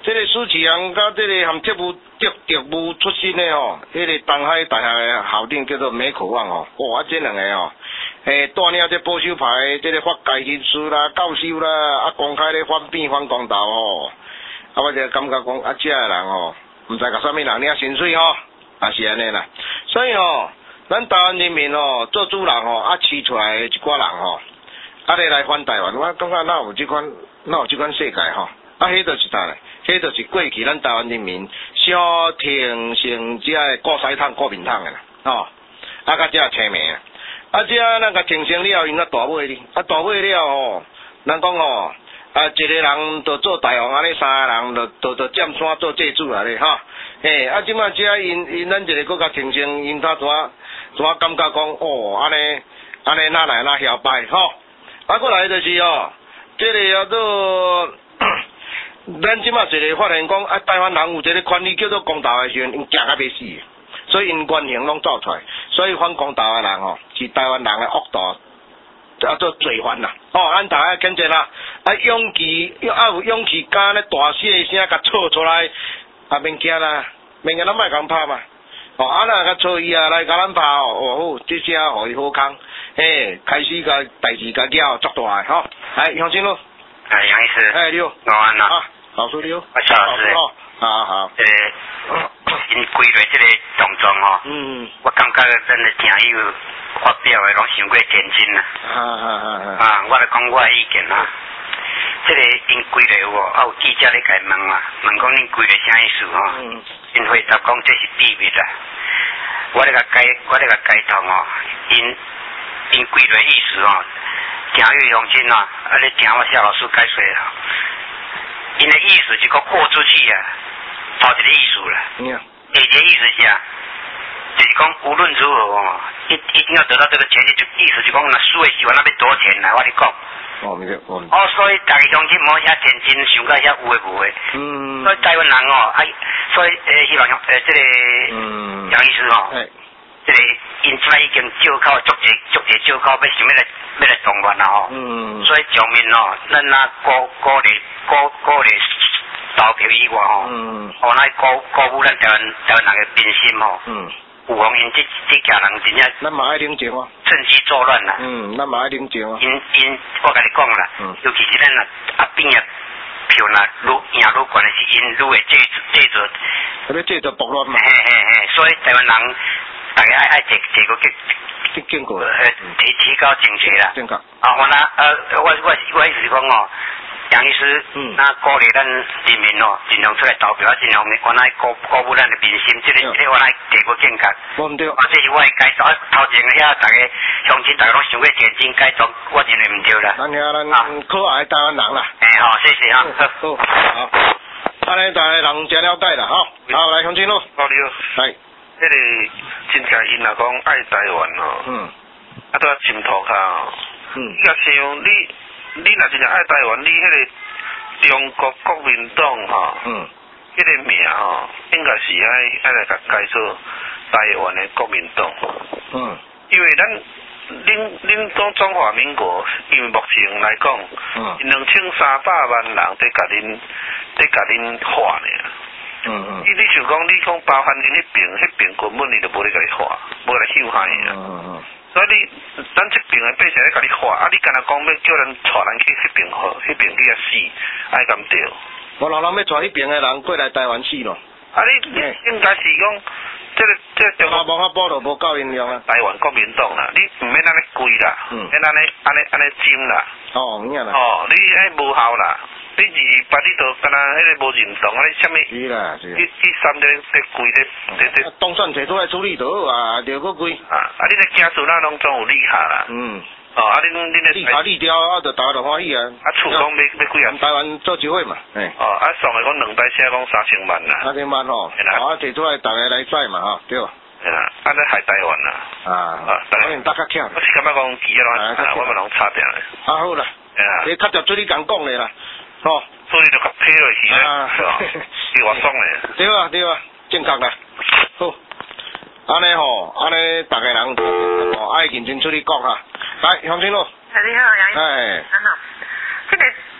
这个苏启阳甲这个含特务特特务出身的吼，迄、那个东海大学的校长叫做美口旺吼，哇，啊这两个吼，诶，带领这保守派的这个法界人士啦、教授啦，啊公开咧反变反公道吼，啊我就感觉讲啊，这个人吼，毋知甲啥物人领薪水吼，啊是安尼啦，所以吼，咱台湾人民吼做主人吼，啊饲出来一寡人吼，啊咧来反台湾，我感觉哪有即款哪有即款世界吼，啊迄就是啥咧？迄就是过去咱台湾人民小挺成遮个国西桶、国民党个啦，吼，啊甲遮青名，啊遮咱甲挺成了，因啊大尾哩，啊大尾了吼，咱讲吼，啊一个人就做大王，安尼三个人就就就占山做祭主啊咧，吼，嘿，啊即摆遮因因咱一个国家挺成，因他怎啊怎啊感觉讲，哦，安尼安尼哪来哪摇摆，吼，啊过来就是哦，这个叫做。咱即马一个发现讲，啊，台湾人有一个权利叫做公道的时阵，因惊甲要死，所以因原形拢走出来，所以反公道的人吼，是台湾人的恶道，叫做罪犯啦。哦，咱大家见证啦，啊，勇气要啊有勇气，敢咧大声的声甲吵出来，啊，免惊啦，免惊咱莫共拍嘛。哦，啊，若甲吵伊啊来甲咱拍哦，哦好，这声互伊好康，嘿，开始甲代志甲搅足大个吼，来向前咯。 哎，杨医师。 哎，你好。 我安啦。 老师你好， 啊，肖老师， 好好， 诶，因规类这个动作吼，嗯，我感觉真的挺有发表的，拢伤过天真啦，啊啊啊啊，我来讲我的意见啦，这个因规类有哦，啊有记者咧甲问啦，问讲恁规类啥意思吼，嗯，因回答讲这是秘密啦，我咧甲解，我咧甲解读哦，因因规类意思哦，听越用心啊，啊你听我肖老师解说啊。因的意思是讲豁出去啊，头一个意思啦。嗯。第二个意思是啊，就是讲无论如何哦，一一定要得到这个钱，就意思是讲那输的时候那要多钱啦，我跟你讲。哦，没我。哦，所以大家乡亲莫遐天真，想到遐有诶无诶。嗯。所以台湾人哦，啊，所以诶，希望乡诶，这个嗯，杨医师哦，哎，这个因即摆已经招考足济足济招考，要想要来要来动员啦吼。嗯。所以上面哦，咱啊鼓鼓励。鼓鼓励投票以外吼，嗯，哦，来鼓鼓舞咱台湾台湾人的民心吼，嗯，有讲因这这家人真正， 咱嘛爱冷静哦， 趁机作乱啦， 嗯，咱嘛爱冷静哦， 因因我甲你讲啦，嗯，尤其是咱啊啊边的票啦，愈赢愈悬的是因愈会借借着， 迄个借着暴乱嘛， 嘿嘿嘿，所以台湾人大家爱爱坐坐个去。 去经过， 呃，提提高警觉啦， 正确。 啊，我那呃，我我我意思是讲哦。杨医师，嗯，那鼓励咱人民哦，尽量出来投票，尽量我来鼓鼓舞咱的民心，这个这个我来提个见解。 我唔对。 啊，这是我的解读。头前遐大家乡亲大家拢想过天真解读，我认为唔对啦。 咱遐咱可爱台湾人啦。 哎，好，谢谢哈。 好，好。安尼大家人真了解啦，吼。好，来乡亲咯。 老刘。 来。 迄个真正因若讲爱台湾哦，嗯，啊都要心头卡哦，嗯，你若想你。你若真正爱台湾，你迄个中国国民党吼，嗯，迄个名吼，应该是爱爱来甲改做台湾的国民党，嗯，因为咱恁恁中中华民国，因为目前来讲，嗯，两千三百万人在甲恁在甲恁划呢，嗯嗯，你你想讲，你讲包含恁迄边，迄边根本你就无咧甲你划，无来收害啊，嗯嗯。所以你，咱这边的百姓咧甲你划，啊，你干那讲要叫人带人去迄边好，迄边你也死，爱咁对。 无人人要带迄边的人过来台湾死咯。 啊，你你应该是讲，这个这个。 中华文化部就无够因用啊。 台湾国民党啦，你唔免安尼跪啦，嗯，免安尼安尼安尼争啦。 哦，咁样啦。 哦，你爱无效啦。你二八你都敢若迄个无认同，啊你啥物？ 是啦，是。 第第三个在跪咧，在在。 当选摕出来处理就好啊，着搁跪。 啊，啊你咧家属那拢总有立下啦。嗯。哦，啊恁恁咧。 立下立掉，啊着大家就欢喜啊。 啊厝拢要要几啊？ 台湾做一回嘛，哎。 哦，啊上个讲两台车讲三千万啦。 三千万吼。是啦。啊摕出来，大家来载嘛哈，对。 是啦，啊咧害台湾啦。啊。啊， 当然大家巧。 我是感觉讲其他拢，我们拢差点咧。 啊好啦。哎呀。你较着做你讲讲咧啦，吼。 所以就甲批落去咧，是吧？是我爽咧。 对啊，对啊，正确啦。好，安尼吼，安尼大家人哦爱认真出去讲哈。来，乡亲咯。 你好，杨医生。哎。啊哈，这个中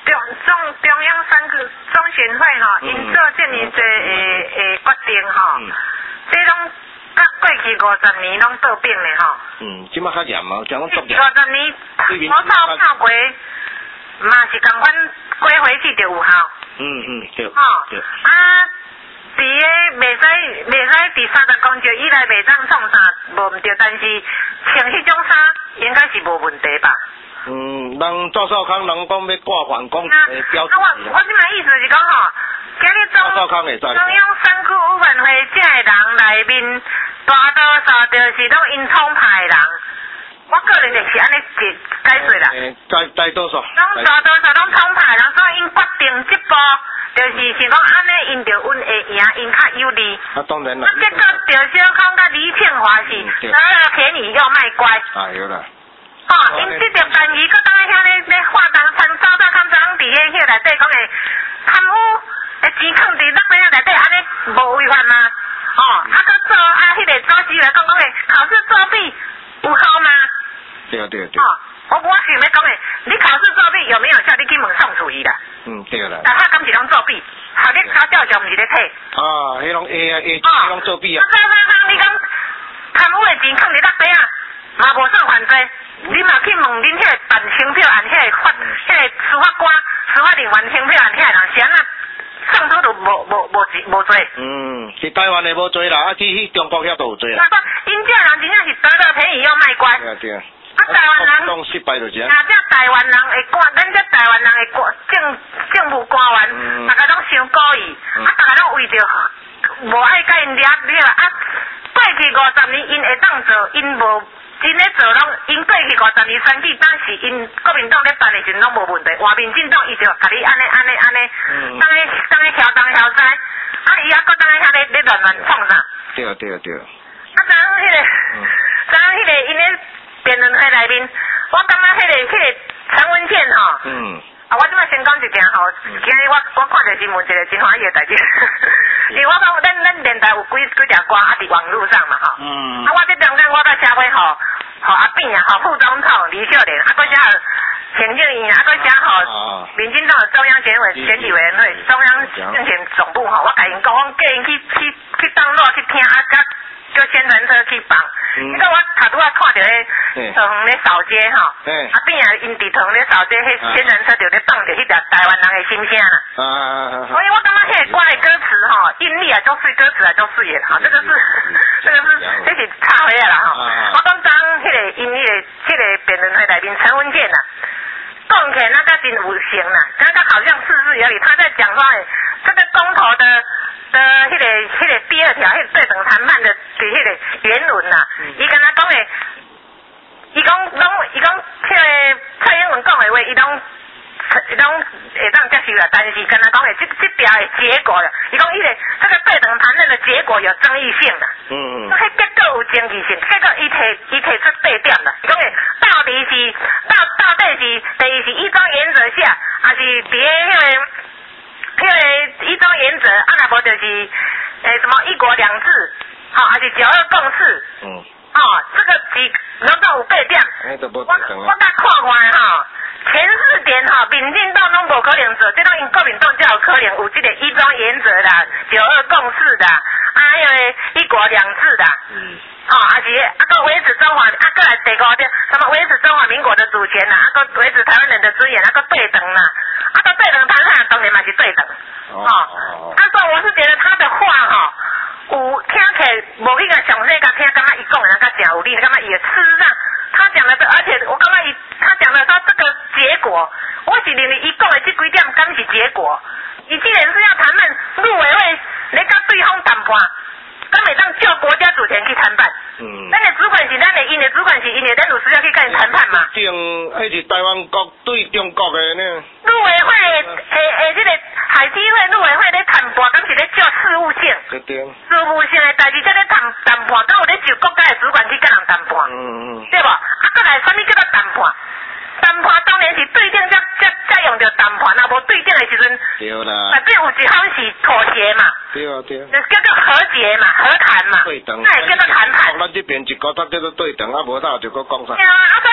中中央三个中选会吼，因做这么多诶诶决定吼，这拢甲过去五十年拢倒变的吼。 嗯，即马较严啊，将讲足严。 五十年我操炮过，嘛是共款过回去就有效。 嗯嗯，对。 吼， 对。 啊，伫个袂使袂使伫三十公尺以内袂当创啥无毋对，但是穿迄种衫应该是无问题吧？ 嗯，人赵少康人讲要挂反攻诶标志。 啊，我我即摆意思是讲吼，今日中中央三区委员会这个人内面大多数就是拢因创派人，我个人就是安尼解解说啦。 诶，大大多数。 拢大多数拢创派人，所以因决定即步就是是讲安尼，因就阮会赢，因较有利。 啊，当然啦。 啊，结果赵少康甲李庆华是得了便宜又卖乖。 哎呦啦。 吼，因即条单义，佮当遐咧咧化妆参早早看早拢伫个迄内底讲诶，贪污诶钱藏伫落底内底，安尼无违法吗？哦，啊，佮做啊，迄个主席来讲讲诶，考试作弊有效吗？ 对对对。 哦，我我想要讲诶，你考试作弊有没有效？你去问宋楚瑜啦。 嗯，对啦。 大家敢是拢作弊？效率差照上毋是咧退。 啊，迄拢 A 啊 A，迄拢作弊啊。 啊，早早当你讲贪污诶钱藏伫落底啊，嘛无算犯罪。你嘛去问恁迄个办清票案，迄个法，迄个司法官、司法人员清票案遐人，是安那上头都无无无无罪。 嗯，是台湾的无罪啦，啊去去中国遐都有罪啦。 因这人真正是得了便宜又卖乖。 对啊对啊。 啊，台湾人， 拢失败就是啊。 啊，这台湾人会官，咱这台湾人会官政政府官员，大家拢伤故意，啊，大家拢为着无爱甲因掠掠啊，过去五十年因会当做，因无。真咧做拢，因过去五十年选举，当时因国民党咧办的时阵拢无问题，换民进党伊就甲你安尼安尼安尼，当个当个嚣张嚣张，啊伊还搁当个遐咧咧乱乱创啥？ 对啊对啊对啊。 啊，昨昏迄个，昨昏迄个因咧辩论会内面，我感觉迄个迄个陈文茜吼。嗯。啊，我即摆先讲一件吼，今日我我看着新闻一个真欢喜的代志，因为我讲咱咱电台有几几条歌啊伫网络上嘛吼，啊我这两天我在写尾吼，吼阿扁啊，吼副总统李秀莲，啊搁写行政院，啊搁写吼民进党的中央选委选举委员会、中央政选总部吼，我甲因讲，我叫因去去去登录去听啊，甲叫宣传车去放。你看我头拄仔看到迄糖咧扫街吼，啊边啊因伫糖咧扫街，迄宣传车就咧放着迄条台湾人的心声啦。啊所以我感觉迄个歌的歌词吼，韵律啊足水，歌词啊足水的哈，这个是这个是这是插回来啦吼。我讲当迄个因迄个迄个辩论会内面陈文茜呐，讲起来那个真有型啦，刚刚好像事事有理，他在讲说诶，这个公投的。的迄、那个、迄、那个第二条，迄、那个对等谈判的的迄个原文呐，伊敢若讲诶，伊讲拢，伊讲迄个蔡英文讲诶话，伊拢，伊拢会当接受啦，但是敢若讲诶，这这条诶结果，伊讲迄个这个对等谈判的结果有争议性啦，嗯嗯，迄结果有争议性，结果伊提伊提出八点啦，伊讲诶，到底是到到底是第一是一中原则下，还是伫迄个？迄个一中原则，啊若无就是诶什么一国两制，吼、哦，还是九二共识，嗯，哦，这个是拢都有八点，我我甲看看吼，前四点吼，民进党拢无可能做，即种因国民党才有可能有即个一中原则啦，九二共识啦，啊迄个一国两制啦，嗯。哦，啊是啊，个维持中华，啊个来第五点，什么维持中华民国的主权呐，啊个维持台湾人的尊严，啊个对等啦，啊个对等谈判当然嘛是对等，哦，啊所以我是觉得他的话哈、哦，有听起来无迄个详细甲听，感觉伊讲的那个真有理，感觉也事实上他讲的这，而且我感觉伊他讲的说这个结果，我是认为伊讲的这几点敢是结果，伊既然是要谈判，陆委会来甲对方谈判。咱袂当就国家主权去谈判，嗯，咱的主管是咱的，因的主管是因的，咱有需要去跟人谈判嘛。 定迄是台湾国对中国的呢。 陆委会诶诶，这个海基会陆委会咧谈判，敢是咧就事务性。 对对。 事务性的代志才咧谈谈判，敢有咧就国家的主管去跟人谈判。嗯嗯。对无？啊，再来，啥物叫做谈判？谈判当然是对定才才才用着谈判啊，无对定的时阵， 对啦。 内底有一项是妥协嘛。 对啊对啊。 就叫做和解嘛，和谈嘛。 对等。 那也叫做谈判。 咱这边一个他叫做对等，啊无他就搁讲啥。 对啊，啊所以我感觉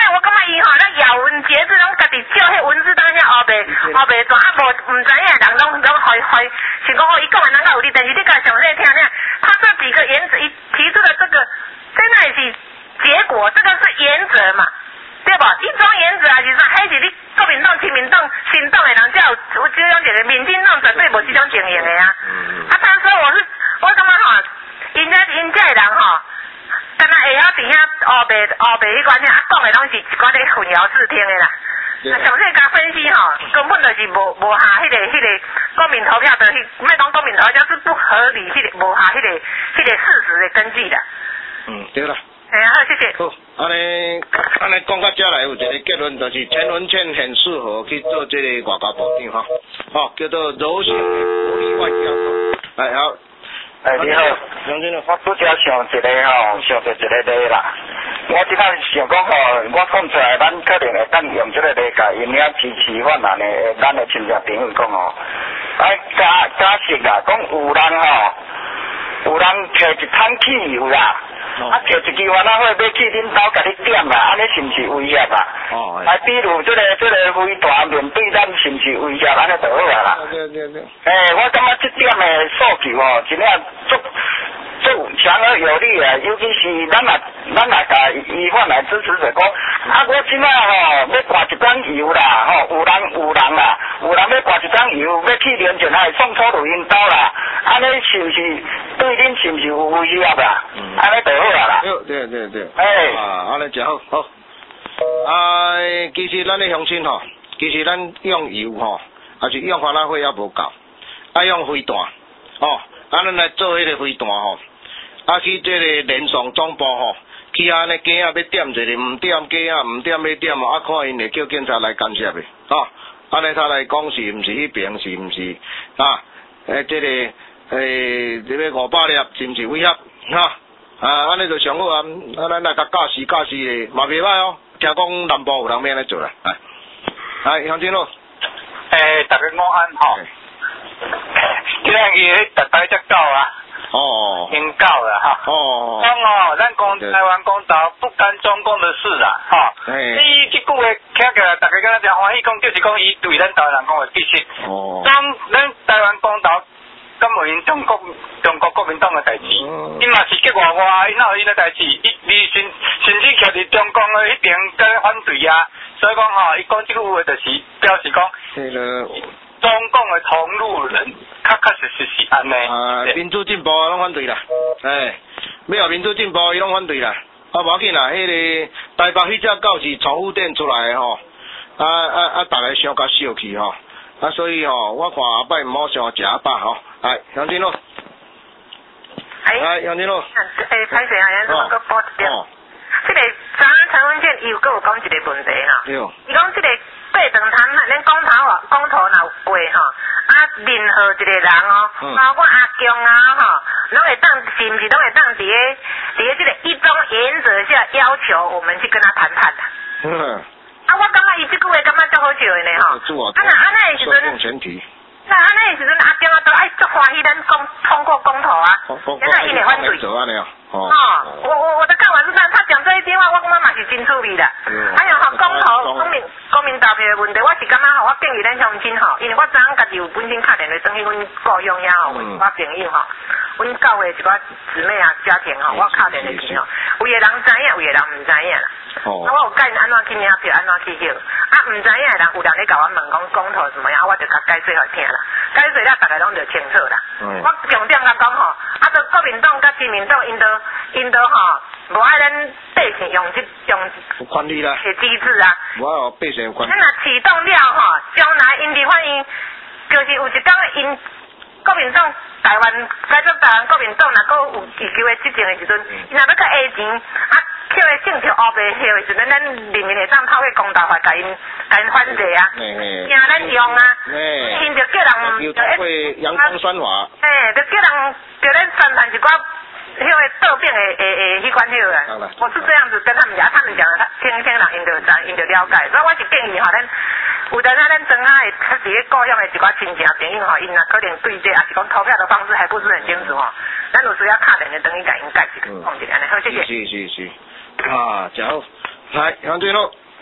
伊吼，咱咬文嚼字拢家己照迄文字当遐学袂学袂转，啊无毋知影人拢拢害害，想讲哦，伊讲完人家有理，但是你甲详细听听，他这几个原则，伊提出的这个，真的是结果，这个是原则嘛，对吧？一种原则还是啥？还是你国民党、亲民党、新党的人才有有这种情形，民进党绝对无这种情形的啊。啊，但是我是我感觉吼，因这因这的人吼。敢若会晓伫遐黑白黑白迄款遐，啊讲的拢是一寡咧混淆视听的啦。啊，详细甲分析吼，根本就是无无下迄个迄个公民投票的，莫讲公民投票是不合理，迄个无下迄个迄个事实的根据的。 嗯，对啦。 哎呀，好，谢谢。 好，安尼安尼讲到遮来有一个结论，就是陈文茜很适合去做这个外交部长哈，哦，叫做柔性国力外交。来好。 哎，你好，我拄则想一个吼，想着一个例啦。我即摆想讲吼，我讲出来，咱可能会当用即个例甲因遐支持法案的，咱的亲戚朋友讲吼，哎，假假设啦，讲有人吼，有人摕一桶汽油啦，啊，摕一支烟仔火要去恁兜甲你点啦，安尼是毋是威胁啊？哦。啊，比如即个即个飞弹面对咱是毋是威胁，安尼就好啊啦。对对对。诶，我感觉即点的诉求吼，真正足足强而有力啊！尤其是咱也咱也甲依法来支持者讲，啊，我即摆吼要挂一缸油啦，吼，有人有人啦，有人要挂一缸油要去连前还送错录音刀啦，安尼是毋是对恁是毋是有威胁啦？安尼就好啊啦。 对对对对。 哎。 啊，安尼真好，好。啊，其实咱的乡亲吼，其实咱用油吼，还是用番仔火也无够，爱用飞弹，哦，啊，咱来做迄个飞弹吼，啊去这个联防总部吼，去安尼鸡仔要点一个，毋点鸡仔，毋点要点啊，看因会叫警察来干涉的，哦，安尼他来讲是毋是迄边是毋是啊？诶，这个诶，这个五百粒是毋是威胁？哈？啊，安尼就上好啊！啊，咱来甲教示教示的，嘛袂歹哦。听讲南部有人要安尼做啦，来，来乡亲咯。 诶，大家午安吼。今日伊迄特大只狗啊。哦。因狗啦哈。哦。讲哦，咱讲台湾公道不干中共的事啦，吼。诶。伊即句话听起来，大家敢若真欢喜讲，就是讲伊对咱台湾人讲的其实。哦。咱咱台湾公道。根本因中国中国国民党的代志，伊嘛是激外外，因哪有因的代志？伊伊甚甚至徛伫中共的迄边跟反对啊，所以讲吼，伊讲即句话就是表示讲，中共的同路人，确确实实是安尼。 啊，民主进步拢反对啦，哎，没有民主进步伊拢反对啦，啊无要紧啦，迄个台北迄只狗是宠物店出来的吼，啊啊啊，逐个伤甲笑去吼。啊，所以吼、哦，我看阿摆毋好伤食阿饱吼，来，乡亲咯， 哎， 来，乡亲咯， 诶，歹势啊，咱怎么个报一点？即个昨昏陈文茜伊有搁有讲一个问题哈，伊讲即个八段摊咱公投啊，公投若有过吼，啊，任何一个人哦，包括阿强啊吼，拢会当是毋是拢会当伫咧伫咧即个一中原则下要求我们去跟他谈判的。嗯。啊，我感觉伊即句话感觉足好笑的呢吼。啊那安尼的时阵，那安尼的时阵阿中啊都爱足欢喜咱公通过公投啊，现在伊会反对。哦，我我我的看法是他他讲这一句话，我感觉嘛是真趣味的。哎呀，吼公投公民公民投票的问题，我是感觉吼，我建议咱乡亲吼，因为我昨昏家己有本身打电话转去阮故乡遐吼，阮我朋友吼，阮教会一寡姊妹啊家庭吼，我敲电话去吼，有个人知影，有个人毋知影啦。哦。啊，我有教因安怎去领票，安怎去票，啊，毋知影的人有人咧甲我问讲公投怎么样，我就甲解释互听啦，解释了大家拢就清楚啦。嗯。我重点甲讲吼，啊，都国民党甲亲民党因都因都吼，无爱咱百姓用即用有权利啦，个机制啊。无爱百姓有权利。咱若启动了吼，将来因伫反映，就是有一天因国民党台湾改做台湾国民党，若搁有有机会执政的时阵，因若要甲下钱啊。叫伊政条黑白票的时阵，咱人民会当透过公道法甲因甲因反制啊，惊咱用啊，因着叫人着一阳光酸化，嘿，着叫人着咱宣传一寡迄个倒变的诶诶迄款票啊，我是这样子跟他们讲，他们讲的，听听人因着知，因着了解，所以我是建议吼，咱有当咱咱庄仔的伫咧故乡的一寡亲戚朋友吼，因若可能对这，也是讲投票的方式还不是很清楚吼，咱有需要敲电话等于甲因解释讲一下，安尼好，谢谢。是是是。啊，真好，来，乡亲咯，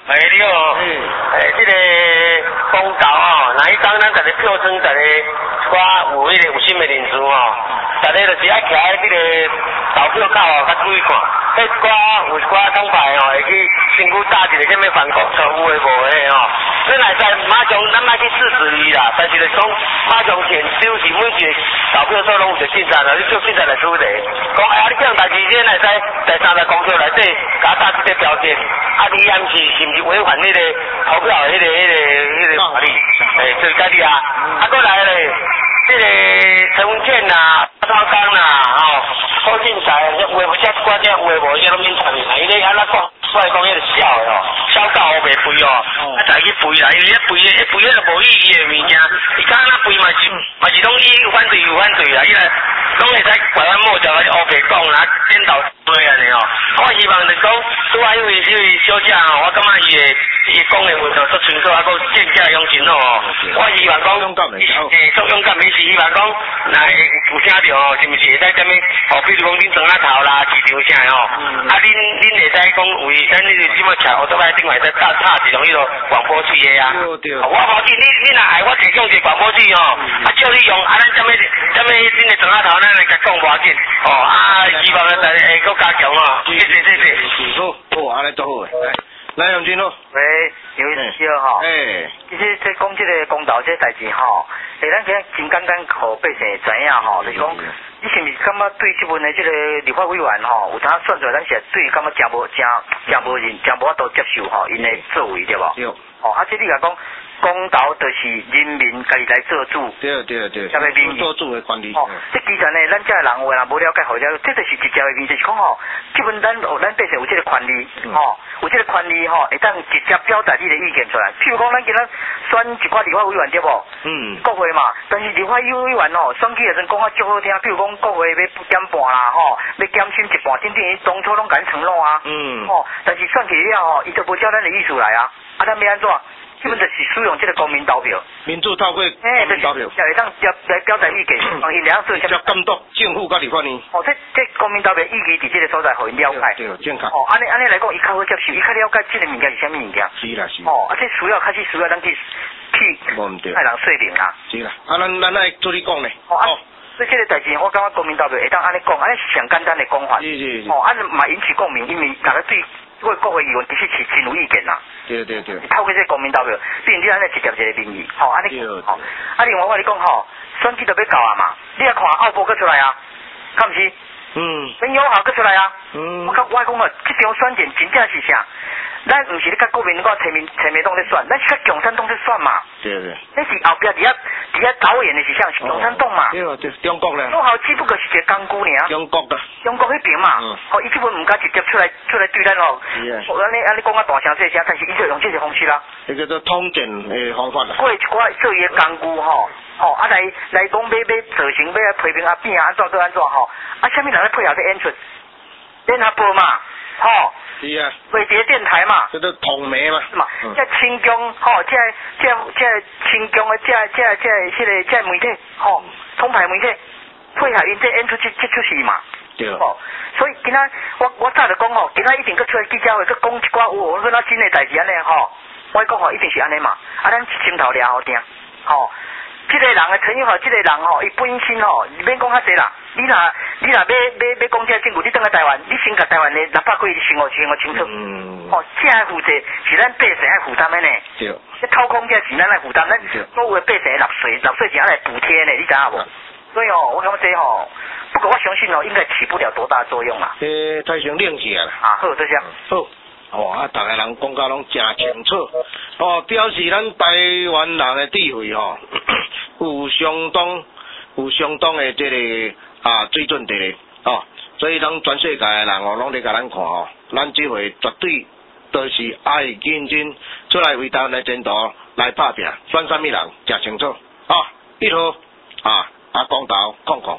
哎，你好。嗯。哎，这个公投哦，那一当咱大家票装，大家我有迄个有心的人士哦，大家就是爱徛喺这个投票口哦，较注意看。迄寡有寡党派哦，会去身躯打一个什么反国错有诶无诶哦。咱来在马上咱莫去支持伊啦，但是就讲马上前就是每一个投票所拢有一个警察啦，你叫警察来处理。讲哎呀，你这样代志，你来在在三十公票内底，甲打这个标签，啊你也毋是是毋是违反迄个投票迄个迄个迄个法律？诶，就是家己啊。啊，过来咧，这个陈文健呐、赵刚呐，吼，柯建才，这有诶无遮关键有诶无，伊拢免参与啦。伊咧安怎讲？所以讲迄个小诶吼，小狗我袂肥哦，啊再去肥啦，因为迄肥诶，迄肥迄个无意义诶物件，伊敢若肥嘛是嘛是拢伊有反对有反对啦，伊来拢会使拐弯抹角来乌白讲啦，颠倒对安尼哦。我希望就讲，拄啊因为因为小姐吼，我感觉伊诶伊讲诶话就足清楚，啊个见解用真好哦。我希望讲，诶，足勇敢，伊是希望讲，来有听着哦，是毋是会使踮咧？哦，比如讲恁庄仔头啦，市场啥吼，啊恁恁会使讲为咱迄个即么车，我都来另外再搭插一种迄个广播器的啊。对对。我无紧，你你若爱我提供一个广播器哦，啊叫你用，啊咱踮咧踮咧恁个庄仔头，咱来甲讲无紧。哦啊，希望咱会搁加强哦。谢谢谢谢。 好，好，安尼都好诶。来，来杨金咯。 喂，有位师兄吼。诶。其实在讲这个公道这代志吼，诶，咱今真简单，互百姓知影吼，就是讲。你是毋是感觉对即份的即个立法委员吼，有当算出来，咱是对感觉真无真真无人真无法度接受吼，因的作为对无？对。哦，啊，即你来讲，公道就是人民家己来做主。对对对。下面民做主的权利。哦，即其实呢，咱遮个人话若无了解好了，这就是直接的面，就是讲吼，即份咱哦，咱百姓有即个权利，吼，有即个权利吼，会当直接表达你的意见出来。譬如讲，咱今仔选一寡立法委员对无？嗯。国会嘛，但是立法委员吼，选举的阵讲啊足好听，譬如讲。国会要减半啦，吼，要减薪一半，等等于当初拢甲咱承诺啊，嗯，吼，但是选起了吼，伊就无照咱的意思来啊，啊，咱要安怎？基本就是使用这个公民投票， 民主透过公民投票， 才会当来来表达意见，让因两做什么？ 监督政府甲立法呢？ 哦，这这公民投票意义伫这个所在，互因了解， 对，正确。 哦，安尼安尼来讲，伊较好接受，伊较了解这个物件是啥物物件。 是啦是。 哦，啊，这需要开始需要咱去去派人说明啦。 是啦，啊，咱咱来做你讲呢。 哦。所以这个代志，我感觉公民投票会当安尼讲，安尼是上简单的讲法。是是是。哦，安尼嘛引起共鸣，因为大家对这个国会议员其实是真有意见啦。对对对。透过这个公民投票，毕竟你安尼直接一个民意，吼，安尼。对。哦，啊，另外我跟你讲吼，选举都要到啊嘛，你来看奥博搁出来啊，敢毋是？嗯。陈友豪搁出来啊。嗯。我甲我讲吼，这场选战真正是啥？咱毋是咧甲国民党、亲民、亲民党咧选，咱是甲共产党咧选嘛。对对。那是后壁伫遐伫遐导演的是啥？是共产党嘛。对对，中国咧。中豪只不过是一个工具尔。中国的。中国迄边嘛。嗯。哦，伊即本毋敢直接出来出来对咱哦。是啊。安尼安尼讲啊大声细声，但是伊就用这个方式啦。 这个做通政的方法啦。 过一寡做伊的工具吼，吼啊来来讲要要造成要来批评阿扁啊安怎做安怎吼，啊啥物人咧配合咧演出？联合报嘛，吼。是啊，飞碟电台嘛， 这都统媒嘛， 是嘛，这清江吼，这这这清江的这这这迄个这媒体吼，统派媒体配合因这演出这这出戏嘛，对，吼，所以今仔我我早就讲吼，今仔一定搁出来记者会，搁讲一寡有我说那新的代志安尼吼，我讲吼一定是安尼嘛，啊咱心头了好听，吼，这个人的陈友豪，这个人吼，伊本身吼，你免讲较济啦。你若你若要要要讲这政府，你等下台湾，你先甲台湾的六百几生活生活清楚。嗯。哦，这爱负责是咱百姓爱负担的呢。对。这掏空这是咱来负担，咱所有的百姓纳税纳税钱来补贴呢，你知影无？所以哦，我感觉这吼，不过我相信哦，应该起不了多大作用啦。 这太像冷起来了。 啊，好，多谢。 好。哦，啊，大家人讲甲拢真清楚，哦，表示咱台湾人的智慧吼，有相当有相当的这个。啊，水准伫咧，哦，所以咱全世界的人哦，拢咧甲咱看哦，咱这回绝对都是爱认真出来为台湾的前途来打拼，选啥物人真清楚，啊，一号啊，啊，公投讲讲。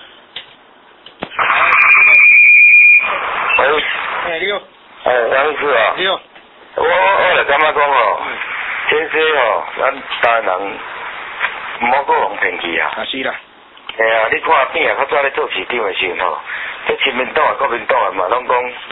喂， 哎，你好， 哎，杨律师啊， 你好， 我我来感觉讲哦，先生哦，咱台湾人毋好过往骗去啊。 啊，是啦。 哎呀，你看变啊，较早咧做市长的时候吼，这亲民党啊、国民党啊嘛，拢讲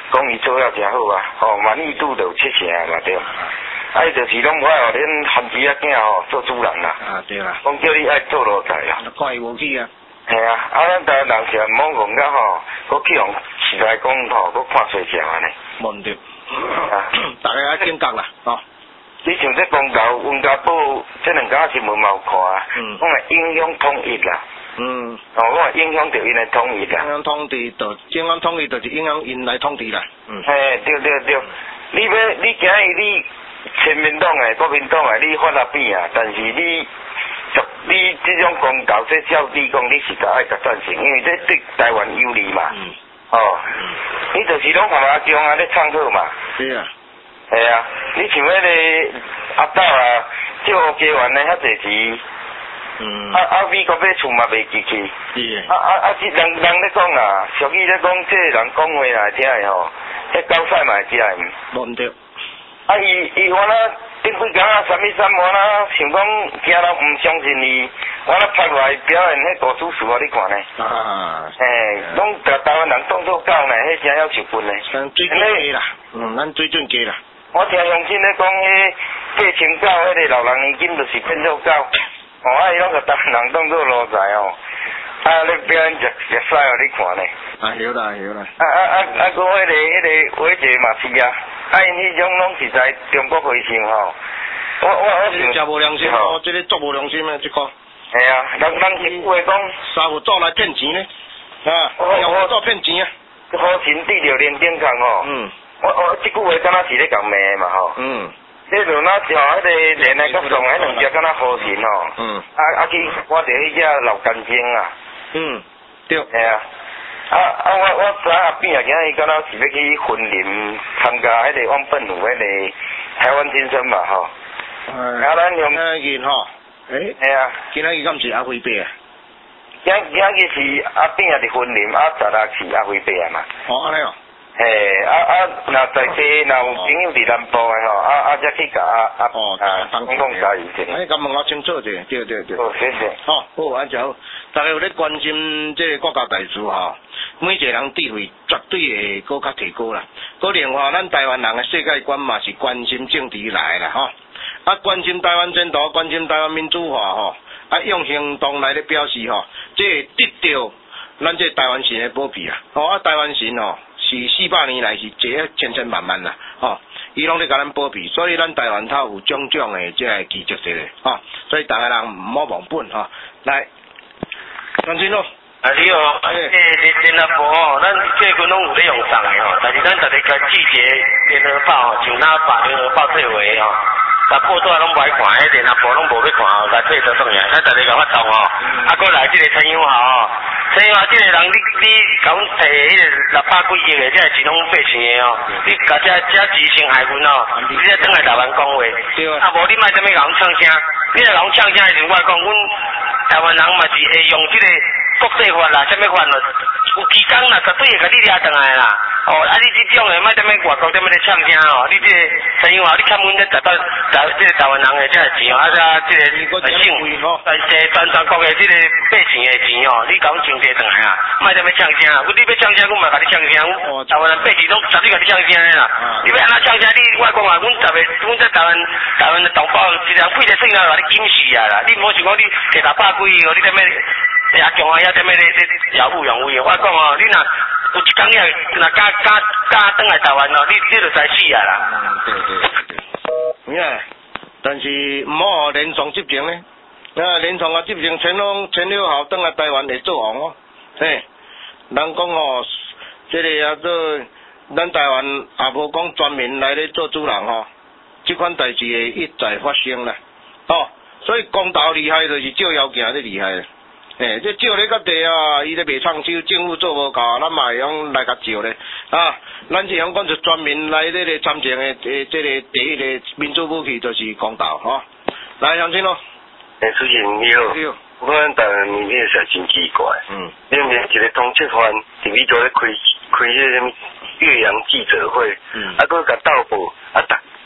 讲伊做了真好啊，吼满意度就有七成嘛对。啊，伊就是拢我互恁汉子仔囝吼做主人啦。啊对啦。讲叫你爱做落台啦。看伊无去啊。系啊，啊咱台湾人是唔好讲甲吼，佮去用时代讲吼，佮看衰强安尼。问着。啊，大家爱警觉啦，吼。你像这公投、温家宝这两家新闻嘛有看啊，讲会影响统一啦。嗯。哦，讲会影响到因的统一啦。影响统治，就影响统一，就是影响因来统治啦。嗯。嘿，对对对，你要你今日你亲民党的、国民党的，你发了变啊，但是你。你这种公投，这照理讲，你是甲爱甲赞成，因为这对台湾有利嘛。嗯。哦。你就是拢含阿中啊咧唱好嘛。是啊。系啊，你像迄个阿斗啊，借互家园的遐侪钱。嗯。啊啊！美国买厝嘛袂记去。是。啊啊啊！这人人咧讲啊，俗语咧讲，这个人讲话来听的吼，迄狗屎嘛会食的。问着。啊！伊伊我那。顶几工啊，三米三我啦，想讲惊人唔相信伊，我啦拍落来表演迄大主持啊，你看呢？啊，诶，拢甲台湾人当作狗呢，迄真要受分呢。咱水准低啦，嗯，咱水准低啦。我听乡亲咧讲，迄八千狗，迄个老人年金就是变做狗，哦，啊，伊拢甲台湾人当作奴才哦，啊，咧表演食食屎哦，你看呢？啊，晓啦晓啦。啊啊啊啊！个迄个迄个伟杰嘛是啊。啊，因迄种拢是在中国回信吼，我我我是真无良心哦，这个足无良心的这个。系啊，人人是话讲，三五组来骗钱呢，啊，用合作骗钱啊，好心地着连顶空吼。嗯。我我这句话敢若是咧讲骂嘛吼。嗯。你就那像迄个连来甲送迄两只敢若好心吼。嗯。啊啊去我着迄只老干精啊。嗯。对。系啊。啊啊！我我昨下边啊，今日敢若是要去婚林参加迄个汪本湖迄个台湾精神嘛吼。嗯。啊，咱用。今日吼。诶。系啊。今日敢是阿辉伯啊？今今日是阿边啊，伫婚林，啊十六是阿辉伯啊嘛。哦，安尼哦。嘿，啊啊，若在地，若有朋友伫南部的吼，啊啊，才去甲啊啊啊，讲讲加油者。哎，咁问我清楚者，对对对。好，谢谢。好，好，安就好。大家有咧关心这个国家大事吼，每一个人智慧绝对会搁较提高啦。搁另外，咱台湾人的世界观嘛是关心政治来啦吼，啊关心台湾前途，关心台湾民主化吼，啊用行动来咧表示吼，这得到咱这台湾神的保庇啊，吼啊台湾神吼。是四百年来是坐啊千千万万啦，吼，伊拢咧甲咱保庇，所以咱台湾头有种种诶即个奇迹者咧，吼，所以大家人毋好忘本吼，来，张军咯。啊，你好，诶，联联合报吼，咱这群拢有咧用上诶吼，但是咱逐个甲季节联合报吼，像咱把联合报退回吼。啊，报纸拢无爱看，迄联合报拢无要看吼，来退倒转来，咱逐个甲发动吼，啊，搁来即个陈友豪吼，陈友豪即个人，你你甲阮摕迄个六百几亿的，这是拢八千的哦，你甲这这执行海军哦，你这转来台湾讲话，啊，无你莫踮咧甲阮呛声，你若甲阮呛声的时候，我讲阮台湾人嘛是会用即个国际法啦，啥物法咯，有期间啦，绝对会甲你抓转来啦。哦，啊！你这种诶，莫踮咧外国踮咧咧呛声哦，你这陈友豪，你欠阮这十到台这个台湾人诶这个钱哦，啊，这个省但是全全国诶这个八千诶钱哦，你甲阮清济转来啊，莫踮咧呛声啊！阮你要呛声，阮嘛甲你呛声，台湾人八千拢绝对甲你呛声诶啦。你要安怎呛声？你外国话，阮十个，阮这台湾台湾诶同胞，一人几个算啊，甲你kiểm视啊啦！你唔好想讲你摕六百几哦，你踮咧也强啊，也踮咧咧咧耀武扬威哦。我讲哦，你若有一天你若加加加转来台湾哦，你你就知死啊啦。嗯，对对对。你啊，但是唔好连创执政咧，啊连创啊执政，陈龙陈友豪转来台湾会做王哦。嘿，人讲哦，这个啊做咱台湾也无讲专门来咧做主人吼，这款代志会一再发生啦。哦，所以公投厉害就是照妖镜咧厉害。诶，这照咧较地啊，伊咧袂创收，政府做无够，咱嘛会用来甲照咧啊。咱是用讲就专门来咧咧参政诶，诶，这个第一个民主武器就是公投吼。来，乡亲咯。诶，主持人你好。你好。我咱台湾面面是真奇怪。嗯。明明一个通缉犯伫美国咧开开迄什么岳阳记者会，嗯，啊，佮甲斗报，啊，逐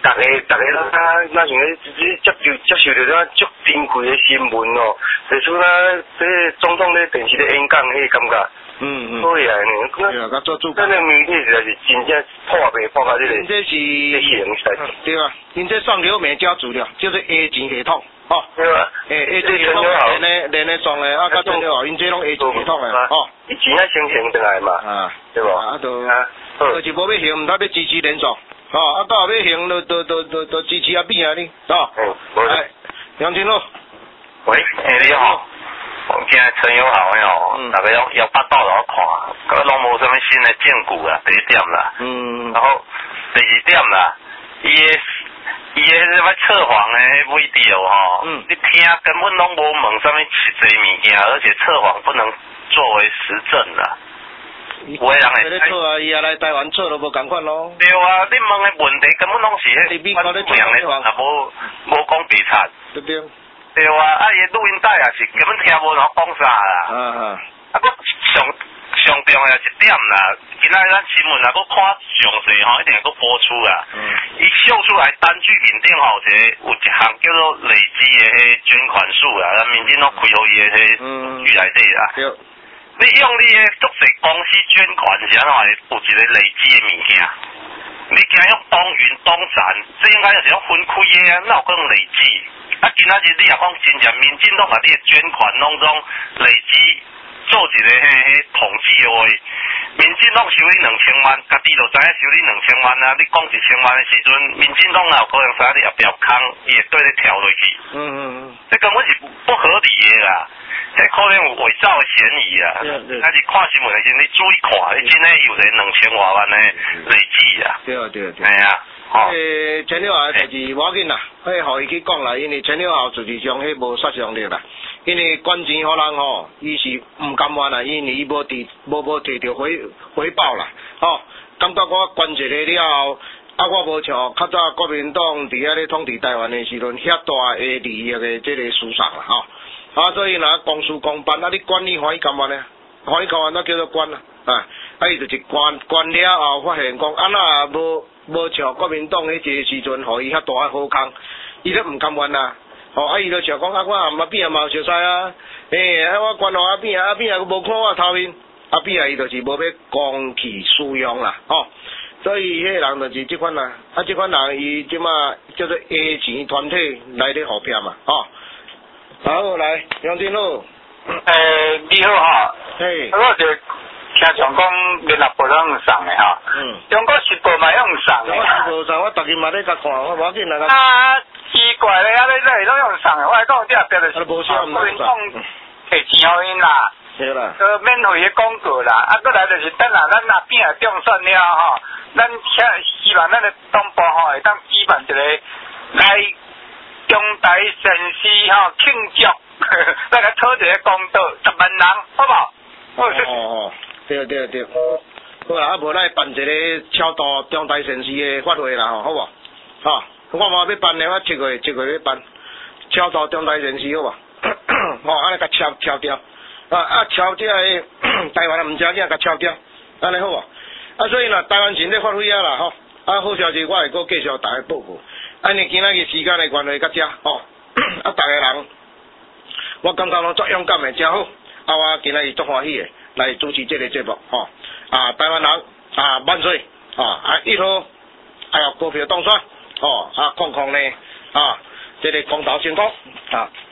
大家大家那那像咧接受接受着咱足珍贵的新闻哦，提出咱这总统咧电视咧演讲，迄感觉。嗯嗯。好呀，对啊，甲做主。咱个媒体实在是真正破病破到这个。这是。这是对啊，因这上流媒加资料，就是 A 级系统，哦。对啊。诶 ，A 级系统连咧连咧上咧，啊，甲中了，因这拢 A 级系统诶，哦。以前啊先行倒来嘛，啊，对无？啊，都，就是无要行，毋通要支持连锁。哦，啊，到后要行，就就就就就支持阿扁啊你，哦。嗯。哎，杨金路。 喂，哎你好，我今日陈友豪哟，大家要要八道来看，个拢无什么新的建股啦，第一点啦。嗯。然后第二点啦，伊个伊个什么测谎的 video 吼，嗯，你听根本拢无问什么实际物件，而且测谎不能作为实证啦。有个人会猜错啊，伊也来台湾错都无共款咯。对啊，你问的问题根本拢是迄反正样的，也无无讲白贼。对对。对啊，啊伊录音带也是根本听无哪讲啥啦。嗯嗯。啊，佮上上重要一点啦，今仔咱新闻啊，佮看详细吼，一定会佮播出啦。嗯。伊秀出来单据面顶吼，一个有一项叫做累积的迄捐款数啦，咱民间拢开互伊的迄数据内底啦。对。你用你的足侪公司捐款是安怎会有一个累积的物件？你惊用东云东山，这应该就是用分开的啊，哪有可能累积？啊，今仔日你也讲真正民进党把你的捐款拢总累积做一个迄迄统计的话，民进党收你两千万，家己就知影收你两千万啊！你讲一千万的时阵，民进党哪有可能使你后壁空，伊会对你跳落去？嗯嗯嗯，这根本是不合理的啦。这可能有伪造的嫌疑啊！但是看新闻的时候，你注意看，你真诶有人两千多万的累计啊！对啊对啊对。哎呀，诶，陈六豪代志无要紧啦，迄互伊去讲啦，因为陈六豪就是上迄无杀伤力啦。因为捐钱互人吼，伊是毋甘愿啦，因为伊无提无无摕到回回报啦，吼、哦，感觉我捐一个了后，啊，我无像较早国民党伫遐咧统治台湾的时阵，遐大诶利益的即个思想啦，吼、哦。啊，所以若公事公办，啊，你管理欢喜干嘛呢？欢喜干嘛那叫做管啦，啊，啊，伊就是管管了后发现讲，啊那无无像国民党迄个时阵，互伊遐大好康，伊都毋甘愿啦。哦，啊，伊就想讲，啊，我阿扁也嘛有熟悉啊，诶、欸，啊，我管好阿扁，阿扁也无看我头面，阿扁伊就是无要公器私用啦，哦，所以迄个人就是即款啦，啊，即款人伊即马叫做 A 钱团体来咧互骗嘛，哦。好，来，杨金路。诶，你好哈。嘿。我就听上讲联合报拢用送的哈。嗯。中国时报嘛用送的。中国时报送，我逐日嘛咧甲看，我无要紧啦。啊，奇怪咧，啊咧咧拢用送的，我来讲这别的是。啊，无啥毋通送。摕钱互因啦。对啦。呃，免费的广告啦，啊，过来就是等下咱那边啊中选了吼，咱希望咱的东部吼会当举办一个来。中台城市吼庆祝，咱来讨一个公道，十万人，好不好？哦哦哦，对对对，好啦，啊无咱办一个超大中台城市的法会啦，吼，好无？吼，我嘛要办咧，我七月七月要办超大中台城市，好无？吼，安尼甲敲敲掉，啊啊敲掉的台湾毋正经甲敲掉，安尼好无？啊，所以若台湾前咧发挥啊啦，吼，啊好消息我会阁继续大家报告。安尼今仔日时间的关系到遮吼，啊，逐个人，我感觉拢足勇敢的，真好。啊，我今仔日足欢喜的来主持这个节目吼。啊，台湾人啊万岁！啊，啊一号哎呀股票当选，吼啊空空呢啊，这个公道成功啊。